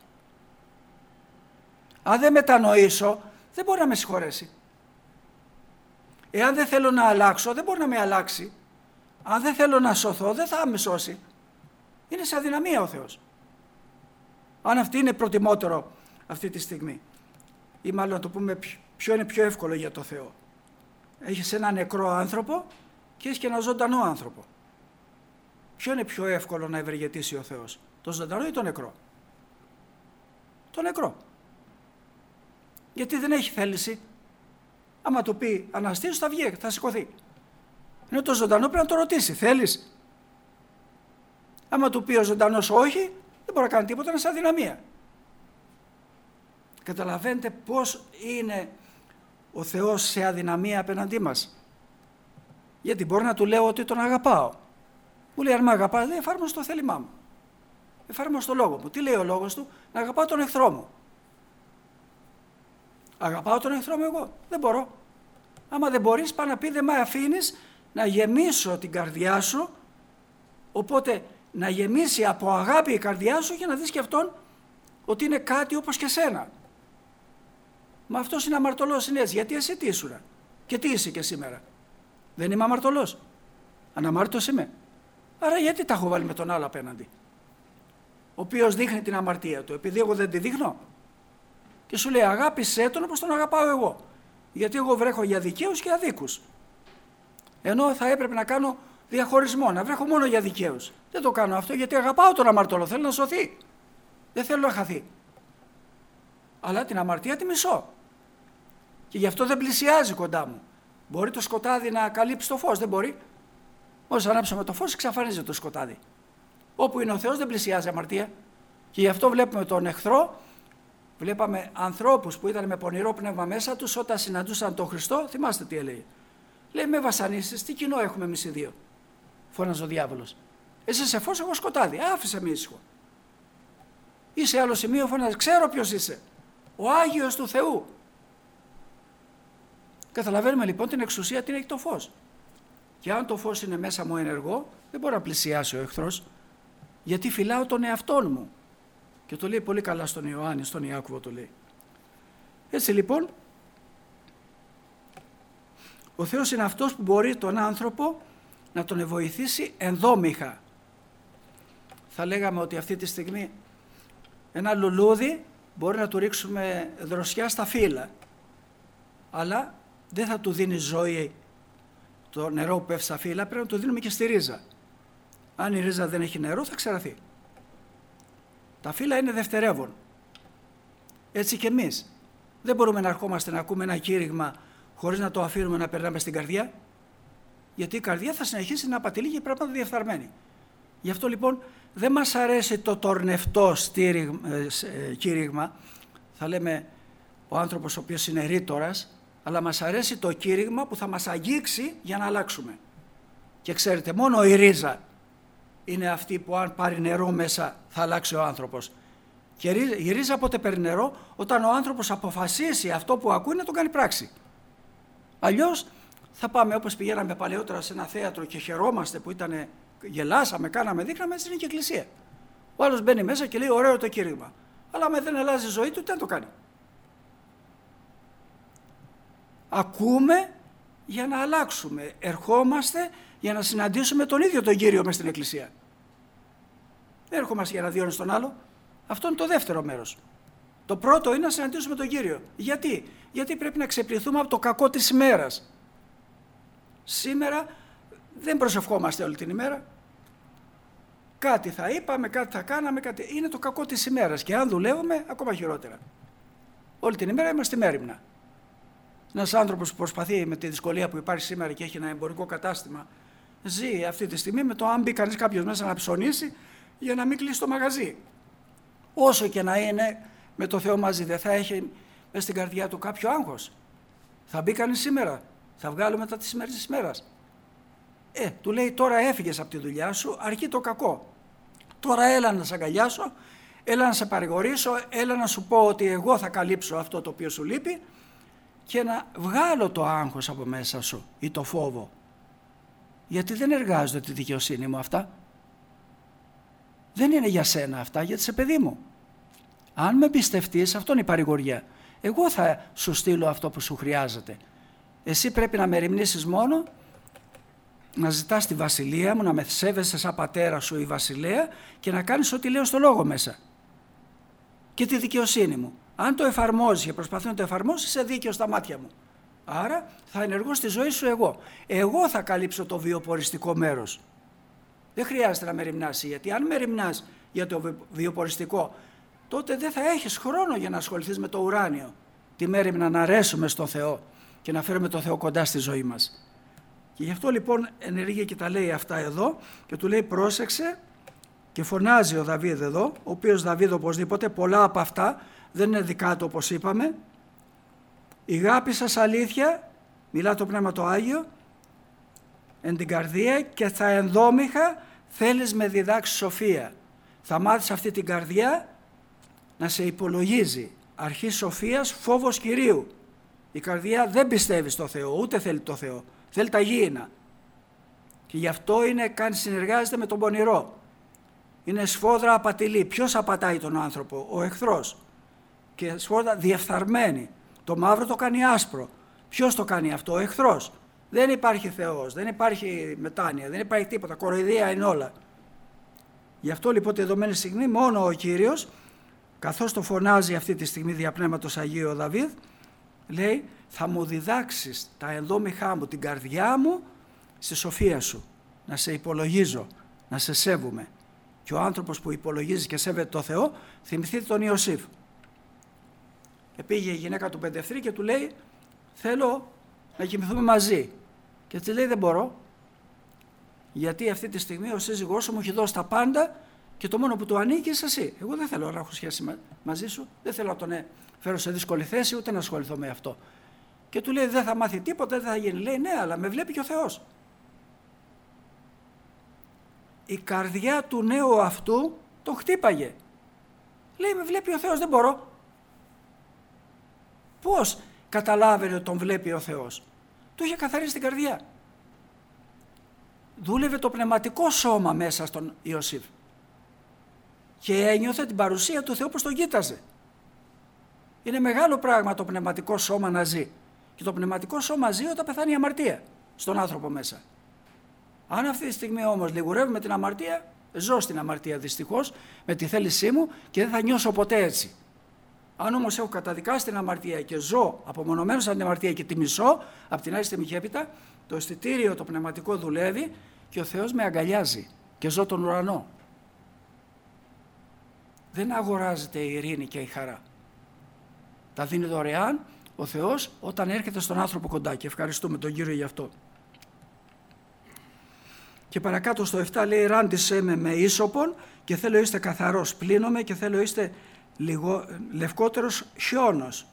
Αν δεν μετανοήσω, δεν μπορεί να με συγχωρέσει. Εάν δεν θέλω να αλλάξω, δεν μπορεί να με αλλάξει. Αν δεν θέλω να σωθώ, δεν θα με σώσει. Είναι σε αδυναμία ο Θεός. Αν αυτή είναι προτιμότερο αυτή τη στιγμή. Ή μάλλον να το πούμε ποιο είναι πιο εύκολο για το Θεό. Έχεις ένα νεκρό άνθρωπο και έχεις και ένα ζωντανό άνθρωπο. Ποιο είναι πιο εύκολο να ευεργετήσει ο Θεός? Το ζωντανό ή το νεκρό? Το νεκρό. Γιατί δεν έχει θέληση. Άμα του πει αναστήσου, θα βγει, θα σηκωθεί. Ενώ το ζωντανό πρέπει να το ρωτήσει, θέλεις? Άμα του πει ο ζωντανός όχι, δεν μπορεί να κάνει τίποτα, είναι σε αδυναμία. Καταλαβαίνετε πώς είναι ο Θεός σε αδυναμία απέναντί μας? Γιατί μπορεί να του λέω ότι τον αγαπάω. Μου λέει αν με αγαπάς, λέει εφάρμοσε το θέλημά μου. Εφάρμοσε το λόγο μου. Τι λέει ο λόγος του? Να αγαπάω τον εχθρό μου. Αγαπάω τον εχθρό μου εγώ? Δεν μπορώ. Άμα δεν μπορείς, πάει να πει δεν με αφήνεις να γεμίσω την καρδιά σου, οπότε να γεμίσει από αγάπη η καρδιά σου για να δεις και αυτόν ότι είναι κάτι όπως και σένα. Μα αυτός είναι αμαρτωλός, είναι έτσι. Γιατί εσύ τι ήσουρα και τι είσαι και σήμερα? Δεν είμαι αμαρτωλός? Αναμάρτητος είμαι. Άρα γιατί τα έχω βάλει με τον άλλο απέναντι, ο οποίος δείχνει την αμαρτία του, επειδή εγώ δεν τη δείχνω? Και σου λέει αγάπησέ τον όπως τον αγαπάω εγώ. Γιατί εγώ βρέχω για δικαίους και αδίκους. Ενώ θα έπρεπε να κάνω διαχωρισμό, να βρέχω μόνο για δικαίους. Δεν το κάνω αυτό γιατί αγαπάω τον αμαρτωλό, θέλω να σωθεί. Δεν θέλω να χαθεί. Αλλά την αμαρτία τη μισώ. Και γι' αυτό δεν πλησιάζει κοντά μου. Μπορεί το σκοτάδι να καλύψει το φως? Δεν μπορεί. Μόλις ανάψουμε το φως, εξαφανίζεται το σκοτάδι. Όπου είναι ο Θεός δεν πλησιάζει αμαρτία. Και γι' αυτό βλέπουμε τον εχθρό, βλέπαμε ανθρώπους που ήταν με πονηρό πνεύμα μέσα τους, όταν συναντούσαν τον Χριστό, θυμάστε τι έλεγε. Λέει, με βασανίσεις, τι κοινό έχουμε εμείς οι δύο? Φώναζε ο διάβολος. Εσύ σε φως, εγώ σκοτάδι. Άφησε με ήσυχο. Ή σε άλλο σημείο φώναζε, ξέρω ποιος είσαι. Ο Άγιος του Θεού. Καταλαβαίνουμε λοιπόν την εξουσία την έχει το φως. Και αν το φως είναι μέσα μου ενεργό, δεν μπορεί να πλησιάσει ο εχθρός, γιατί φυλάω τον εαυτόν μου. Και το λέει πολύ καλά στον Ιωάννη, στον Ιάκωβο το λέει. Έτσι λοιπόν, ο Θεός είναι αυτός που μπορεί τον άνθρωπο να τον βοηθήσει ενδόμηχα. Θα λέγαμε ότι αυτή τη στιγμή ένα λουλούδι μπορεί να του ρίξουμε δροσιά στα φύλλα, αλλά δεν θα του δίνει ζωή το νερό που πέφτει στα φύλλα, πρέπει να το δίνουμε και στη ρίζα. Αν η ρίζα δεν έχει νερό θα ξεραθεί. Τα φύλλα είναι δευτερεύον. Έτσι και εμείς. Δεν μπορούμε να ερχόμαστε να ακούμε ένα κήρυγμα χωρίς να το αφήνουμε να περνάμε στην καρδιά, γιατί η καρδιά θα συνεχίσει να απατηλεί και πρέπει να είναι διεφθαρμένη. Γι' αυτό λοιπόν δεν μας αρέσει το τορνευτό κήρυγμα, θα λέμε ο άνθρωπος ο οποίος είναι ρήτορας, αλλά μας αρέσει το κήρυγμα που θα μας αγγίξει για να αλλάξουμε. Και ξέρετε, μόνο η ρίζα είναι αυτή που αν πάρει νερό μέσα θα αλλάξει ο άνθρωπος. Και η ρίζα πότε παίρνει νερό? Όταν ο άνθρωπος αποφασίσει αυτό που ακούει να τον κάνει πράξη. Αλλιώς θα πάμε όπως πηγαίναμε παλαιότερα σε ένα θέατρο και χαιρόμαστε που ήταν, γελάσαμε, κάναμε, δείχναμε, έτσι είναι και η εκκλησία. Ο άλλος μπαίνει μέσα και λέει ωραίο το κήρυγμα. Αλλά αν δεν αλλάζει η ζωή του, τι να το κάνει? Ακούμε για να αλλάξουμε. Ερχόμαστε για να συναντήσουμε τον ίδιο τον Κύριο μες στην εκκλησία. Δεν ερχόμαστε για να διώνει τον άλλο. Αυτό είναι το δεύτερο μέρος. Το πρώτο είναι να συναντήσουμε τον Κύριο. Γιατί? Γιατί πρέπει να ξεπληθούμε από το κακό της ημέρας. Σήμερα δεν προσευχόμαστε όλη την ημέρα. Κάτι θα είπαμε, κάτι θα κάναμε, κάτι... είναι το κακό της ημέρας. Και αν δουλεύουμε, ακόμα χειρότερα. Όλη την ημέρα είμαστε μέριμνα. Ένας άνθρωπος που προσπαθεί με τη δυσκολία που υπάρχει σήμερα και έχει ένα εμπορικό κατάστημα, ζει αυτή τη στιγμή με το αν μπει κανείς κάποιος μέσα να ψωνίσει για να μην κλείσει το μαγαζί. Όσο και να είναι με το Θεό μαζί, δεν θα έχει μες στην καρδιά του κάποιο άγχος? Θα μπει κανείς σήμερα, θα βγάλω μετά τη σημερινή ημέρας. Του λέει τώρα έφυγες από τη δουλειά σου, αρκεί το κακό. Τώρα έλα να σε αγκαλιάσω, έλα να σε παρηγορήσω, έλα να σου πω ότι εγώ θα καλύψω αυτό το οποίο σου λείπει και να βγάλω το άγχος από μέσα σου ή το φόβο. Γιατί δεν εργάζονται τη δικαιοσύνη μου αυτά. Δεν είναι για σένα αυτά, γιατί είσαι παιδί μου. Αν με εμπιστευτείς, αυτό είναι η παρηγοριά. Εγώ θα σου στείλω αυτό που σου χρειάζεται. Εσύ πρέπει να με ερημνήσεις μόνο, να ζητάς τη βασιλεία μου, να με σέβεσαι σαν πατέρα σου η βασιλέα και να κάνεις ό,τι λέω στο λόγο μέσα. Και τη δικαιοσύνη μου. Αν το εφαρμόζεις και προσπαθείς να το εφαρμόσεις, είσαι δίκαιος στα μάτια μου. Άρα θα ενεργώ στη ζωή σου εγώ. Εγώ θα καλύψω το βιοποριστικό μέρος. Δεν χρειάζεται να με ρημνάσει, γιατί αν με ρημνάς για το βιοποριστικό, τότε δεν θα έχεις χρόνο για να ασχοληθείς με το ουράνιο. Τη μέρημνα να αρέσουμε στον Θεό και να φέρουμε τον Θεό κοντά στη ζωή μας. Και γι' αυτό λοιπόν ενεργεί και τα λέει αυτά εδώ και του λέει πρόσεξε, και φωνάζει ο Δαβίδ εδώ, ο οποίος Δαβίδ οπωσδήποτε πολλά από αυτά δεν είναι δικά του όπως είπαμε. Η αγάπη σας αλήθεια, μιλά το Πνεύμα το Άγιο, εν την καρδία και θα ενδόμηχα θέλεις με διδάξει σοφία. Θα μάθεις αυτή την καρδιά να σε υπολογίζει. Αρχή σοφίας, φόβος Κυρίου. Η καρδιά δεν πιστεύει στο Θεό, ούτε θέλει το Θεό. Θέλει τα γήινα. Και γι' αυτό είναι, συνεργάζεται με τον πονηρό. Είναι σφόδρα απατηλή. Ποιος απατάει τον άνθρωπο? Ο εχθρός. Και σφόδρα διεφθαρμένη. Το μαύρο το κάνει άσπρο. Ποιος το κάνει αυτό? Ο εχθρός. Δεν υπάρχει Θεός, δεν υπάρχει μετάνοια, δεν υπάρχει τίποτα. Κοροϊδία είναι όλα. Γι' αυτό λοιπόν τη δεδομένη στιγμή μόνο ο Κύριος, καθώς το φωνάζει αυτή τη στιγμή δια Πνεύματος Αγίου ο Δαβίδ, λέει θα μου διδάξεις τα ενδόμηχά μου, την καρδιά μου στη σοφία σου. Να σε υπολογίζω, να σε σέβομαι. Και ο άνθρωπος που υπολογίζει και σέβεται το Θεό, θυμηθείτε τον Ιωσήφ. Επήγε η γυναίκα του πεντεφθρή και του λέει θέλω να κοιμηθούμε μαζί. Και της λέει δεν μπορώ, γιατί αυτή τη στιγμή ο σύζυγός σου μου έχει δώσει τα πάντα και το μόνο που του ανήκει είσαι εσύ. Εγώ δεν θέλω να έχω σχέση μαζί σου, δεν θέλω να τον φέρω σε δύσκολη θέση, ούτε να ασχοληθώ με αυτό. Και του λέει δεν θα μάθει τίποτα, δεν θα γίνει. Λέει ναι, αλλά με βλέπει και ο Θεός. Η καρδιά του νέου αυτού τον χτύπαγε. Λέει με βλέπει ο Θεός, δεν μπορώ. Πώς καταλάβαινε ότι τον βλέπει ο Θεός? Του είχε καθαρίσει την καρδιά. Δούλευε το πνευματικό σώμα μέσα στον Ιωσήφ και ένιωθε την παρουσία του Θεού που τον κοίταζε. Είναι μεγάλο πράγμα το πνευματικό σώμα να ζει. Και το πνευματικό σώμα ζει όταν πεθάνει η αμαρτία στον άνθρωπο μέσα. Αν αυτή τη στιγμή όμως λιγουρεύουμε την αμαρτία, ζω στην αμαρτία δυστυχώς με τη θέλησή μου και δεν θα νιώσω ποτέ έτσι. Αν όμως έχω καταδικάσει την αμαρτία και ζω απομονωμένος από την αμαρτία και τη μισώ, από την άλλη στιγμή και έπειτα, το αισθητήριο το πνευματικό δουλεύει και ο Θεός με αγκαλιάζει και ζω τον ουρανό. Δεν αγοράζεται η ειρήνη και η χαρά. Τα δίνει δωρεάν ο Θεός όταν έρχεται στον άνθρωπο κοντά και ευχαριστούμε τον Κύριο γι' αυτό. Και παρακάτω στο 7 λέει ράντισέ με ίσωπον και θέλω είστε καθαρός, πλύνομαι και θέλω είστε λευκότερος χιόνος.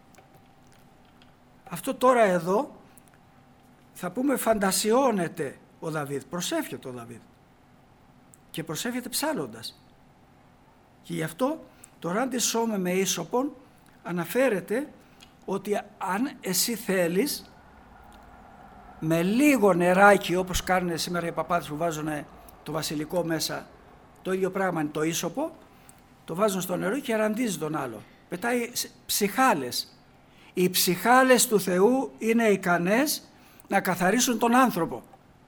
Αυτό τώρα εδώ θα πούμε φαντασιώνεται ο Δαβίδ, προσεύχεται ο Δαβίδ και προσεύχεται ψάλλοντας. Και γι' αυτό το ράντισόμε με ίσωπον αναφέρεται ότι αν εσύ θέλεις με λίγο νεράκι όπως κάνουν σήμερα οι παπάδες που βάζουν το βασιλικό μέσα, το ίδιο πράγμα είναι το ίσωπο, το βάζουν στο νερό και ραντίζει τον άλλο. Πετάει ψυχάλες. Οι ψυχάλες του Θεού είναι ικανές να καθαρίσουν τον άνθρωπο.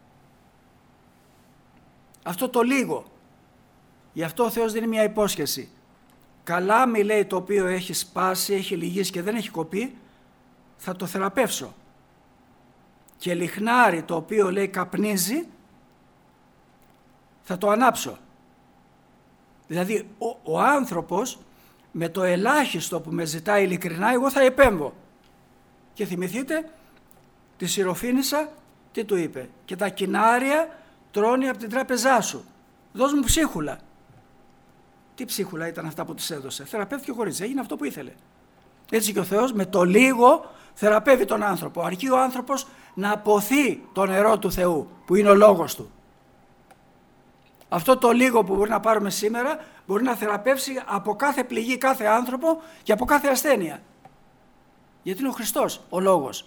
Αυτό το λίγο. Γι' αυτό ο Θεός δίνει μια υπόσχεση. Καλάμι λέει το οποίο έχει σπάσει, έχει λυγίσει και δεν έχει κοπεί, θα το θεραπεύσω. Και λιχνάρι το οποίο λέει καπνίζει, θα το ανάψω. Δηλαδή ο άνθρωπος με το ελάχιστο που με ζητάει ειλικρινά εγώ θα επέμβω. Και θυμηθείτε τη Σιροφήνισσα τι του είπε? Και τα κοινάρια τρώνει από την τράπεζά σου. Δώσ' μου ψίχουλα. Τι ψίχουλα ήταν αυτά που της έδωσε? Θεραπεύτηκε χωρίς, έγινε αυτό που ήθελε. Έτσι και ο Θεός με το λίγο θεραπεύει τον άνθρωπο. Αρκεί ο άνθρωπος να αποθεί το νερό του Θεού που είναι ο λόγος του. Αυτό το λίγο που μπορεί να πάρουμε σήμερα μπορεί να θεραπεύσει από κάθε πληγή κάθε άνθρωπο και από κάθε ασθένεια. Γιατί είναι ο Χριστός ο λόγος.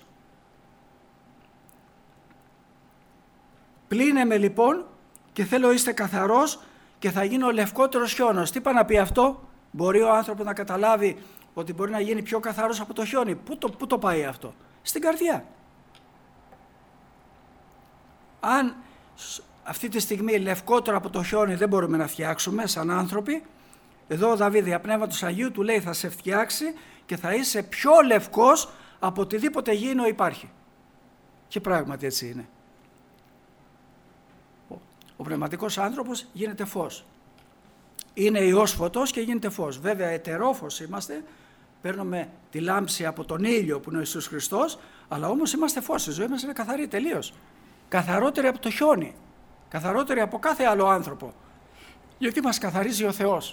Πλύνε με λοιπόν και θέλω είστε καθαρός και θα γίνω λευκότερος χιόνος. Τι πάει να πει αυτό? Μπορεί ο άνθρωπος να καταλάβει ότι μπορεί να γίνει πιο καθαρός από το χιόνι. Πού το πάει αυτό? Στην καρδιά. Αν αυτή τη στιγμή λευκότερο από το χιόνι δεν μπορούμε να φτιάξουμε σαν άνθρωποι, εδώ ο Δαβίδ δια Πνεύματος Αγίου του λέει θα σε φτιάξει και θα είσαι πιο λευκός από οτιδήποτε γήινο υπάρχει. Και πράγματι έτσι είναι. Ο πνευματικός άνθρωπος γίνεται φως. Είναι ιός φωτός και γίνεται φως. Βέβαια ετερόφως είμαστε, παίρνουμε τη λάμψη από τον ήλιο που είναι ο Ιησούς Χριστός, αλλά όμως είμαστε φως, η ζωή μας είναι καθαρή τελείως. Καθαρότερη από το χιόνι, καθαρότερη από κάθε άλλο άνθρωπο. Γιατί μας καθαρίζει ο Θεός.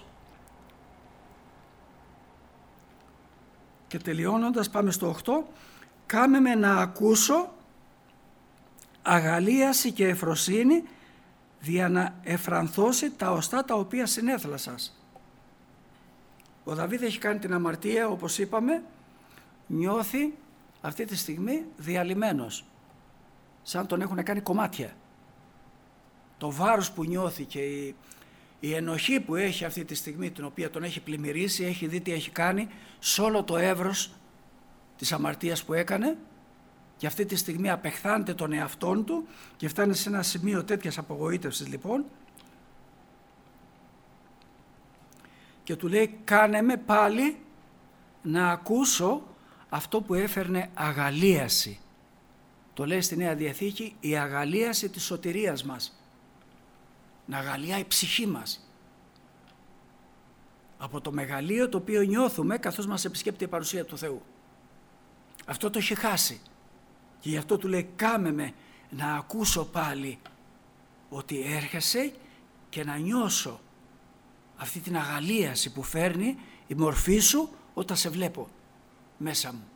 Και τελειώνοντας πάμε στο 8, κάμε με να ακούσω αγαλίαση και εφροσύνη δια να εφρανθώσει τα οστά τα οποία συνέθλα σας. Ο Δαβίδ έχει κάνει την αμαρτία, όπως είπαμε, νιώθει αυτή τη στιγμή διαλυμένος, σαν τον έχουν κάνει κομμάτια. Το βάρος που νιώθει και η ενοχή που έχει αυτή τη στιγμή, την οποία τον έχει πλημμυρίσει, έχει δει τι έχει κάνει σε όλο το εύρος της αμαρτίας που έκανε, και αυτή τη στιγμή απεχθάνεται τον εαυτόν του και φτάνει σε ένα σημείο τέτοιας απογοήτευσης λοιπόν και του λέει κάνε με πάλι να ακούσω αυτό που έφερνε αγαλίαση. Το λέει στη Νέα Διαθήκη η αγαλίαση της σωτηρίας μας. Να αγαλιάει η ψυχή μας από το μεγαλείο το οποίο νιώθουμε καθώς μας επισκέπτει η παρουσία του Θεού. Αυτό το έχει χάσει. Και γι' αυτό του λέει κάμε με να ακούσω πάλι ότι έρχεσαι και να νιώσω αυτή την αγαλίαση που φέρνει η μορφή σου όταν σε βλέπω μέσα μου.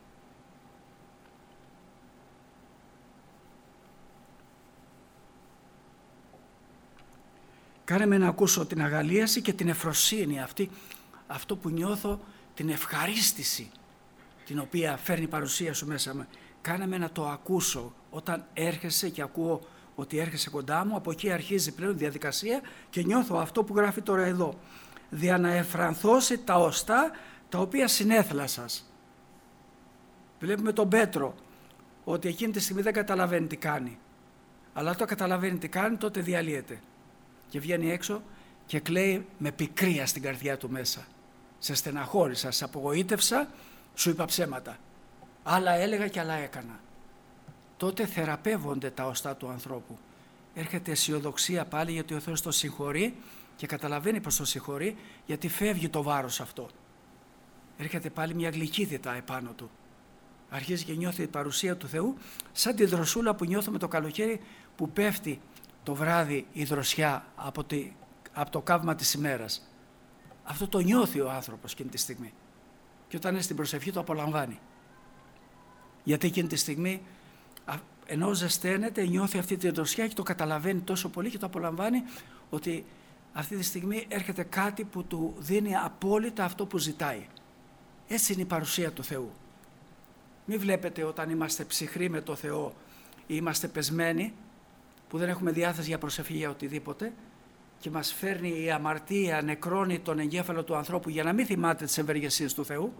Κάνε με να ακούσω την αγαλίαση και την ευφροσύνη, αυτό που νιώθω, την ευχαρίστηση την οποία φέρνει η παρουσία σου μέσα μου. Κάνε με να το ακούσω όταν έρχεσαι και ακούω ότι έρχεσαι κοντά μου. Από εκεί αρχίζει πλέον η διαδικασία και νιώθω αυτό που γράφει τώρα εδώ. Δια να εφρανθώσει τα οστά τα οποία συνέθλασας. Βλέπουμε τον Πέτρο ότι εκείνη τη στιγμή δεν καταλαβαίνει τι κάνει. Αλλά όταν καταλαβαίνει τι κάνει, τότε διαλύεται. Και βγαίνει έξω και κλαίει με πικρία στην καρδιά του μέσα. Σε στεναχώρησα, σε απογοήτευσα, σου είπα ψέματα. Άλλα έλεγα και άλλα έκανα. Τότε θεραπεύονται τα οστά του ανθρώπου. Έρχεται αισιοδοξία πάλι γιατί ο Θεός τον συγχωρεί και καταλαβαίνει πως τον συγχωρεί γιατί φεύγει το βάρος αυτό. Έρχεται πάλι μια γλυκύτητα επάνω του. Αρχίζει και νιώθει η παρουσία του Θεού σαν τη δροσούλα που νιώθουμε το καλοκαίρι που πέφτει το βράδυ η δροσιά από το καύμα της ημέρας. Αυτό το νιώθει ο άνθρωπος εκείνη τη στιγμή. Και όταν είναι στην προσευχή το απολαμβάνει. Γιατί εκείνη τη στιγμή ενώ ζεσταίνεται νιώθει αυτή τη δροσιά και το καταλαβαίνει τόσο πολύ και το απολαμβάνει ότι αυτή τη στιγμή έρχεται κάτι που του δίνει απόλυτα αυτό που ζητάει. Έτσι είναι η παρουσία του Θεού. Μην βλέπετε όταν είμαστε ψυχροί με το Θεό ή είμαστε πεσμένοι που δεν έχουμε διάθεση για προσευχή για οτιδήποτε και μας φέρνει η αμαρτία, νεκρώνει τον εγκέφαλο του ανθρώπου για να μην θυμάται τις ευεργεσίες του Θεού,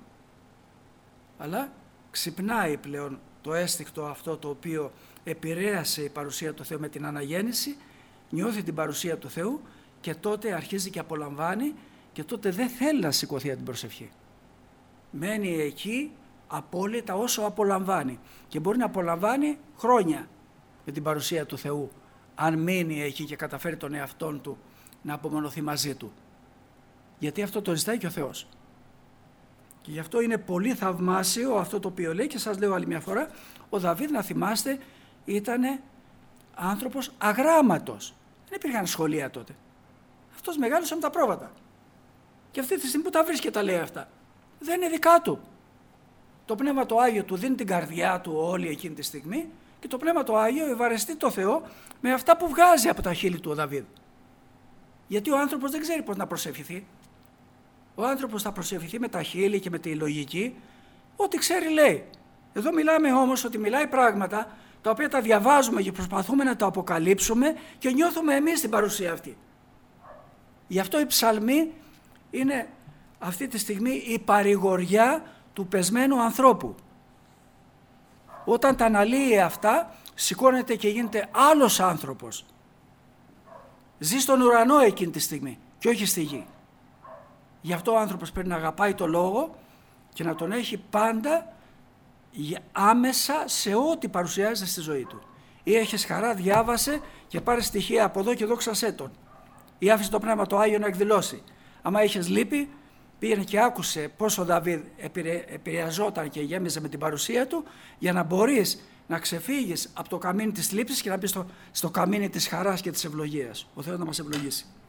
αλλά ξυπνάει πλέον το αίσθηκτο αυτό το οποίο επηρέασε η παρουσία του Θεού με την αναγέννηση, νιώθει την παρουσία του Θεού και τότε αρχίζει και απολαμβάνει και τότε δεν θέλει να σηκωθεί από την προσευχή. Μένει εκεί απόλυτα όσο απολαμβάνει και μπορεί να απολαμβάνει χρόνια με την παρουσία του Θεού αν μείνει εκεί και καταφέρει τον εαυτόν του να απομονωθεί μαζί του. Γιατί αυτό το ζητάει και ο Θεός. Και γι' αυτό είναι πολύ θαυμάσιο αυτό το οποίο λέει και σας λέω άλλη μια φορά, ο Δαβίδ να θυμάστε ήταν άνθρωπος αγράμματος. Δεν υπήρχαν σχολεία τότε. Αυτός μεγάλωσε με τα πρόβατα. Και αυτή τη στιγμή που τα βρίσκει τα λέει αυτά. Δεν είναι δικά του. Το Πνεύμα το Άγιο του δίνει την καρδιά του όλη εκείνη τη στιγμή και το Πνεύμα το Άγιο ευαρεστεί το Θεό με αυτά που βγάζει από τα χείλη του ο Δαβίδ. Γιατί ο άνθρωπος δεν ξέρει πώς να προσευχηθεί. Ο άνθρωπος θα προσευχηθεί με τα χείλη και με τη λογική, ό,τι ξέρει λέει. Εδώ μιλάμε όμως ότι μιλάει πράγματα τα οποία τα διαβάζουμε και προσπαθούμε να τα αποκαλύψουμε και νιώθουμε εμείς την παρουσία αυτή. Γι' αυτό η ψαλμή είναι αυτή τη στιγμή η παρηγοριά του πεσμένου ανθρώπου. Όταν τα αναλύει αυτά, σηκώνεται και γίνεται άλλος άνθρωπος. Ζει στον ουρανό εκείνη τη στιγμή και όχι στη γη. Γι' αυτό ο άνθρωπος πρέπει να αγαπάει το λόγο και να τον έχει πάντα άμεσα σε ό,τι παρουσιάζεται στη ζωή του. Ή έχεις χαρά, διάβασε και πάρε στοιχεία από εδώ και δόξασέ τον. Ή άφησε το Πνεύμα το Άγιο να εκδηλώσει. Άμα έχεις λύπη, πήγαινε και άκουσε πώς ο Δαβίδ επηρεαζόταν και γέμιζε με την παρουσία του για να μπορείς να ξεφύγεις από το καμίνι της λύπης και να μπεις στο καμίνι της χαράς και της ευλογίας. Ο Θεός να μας ευλογήσει.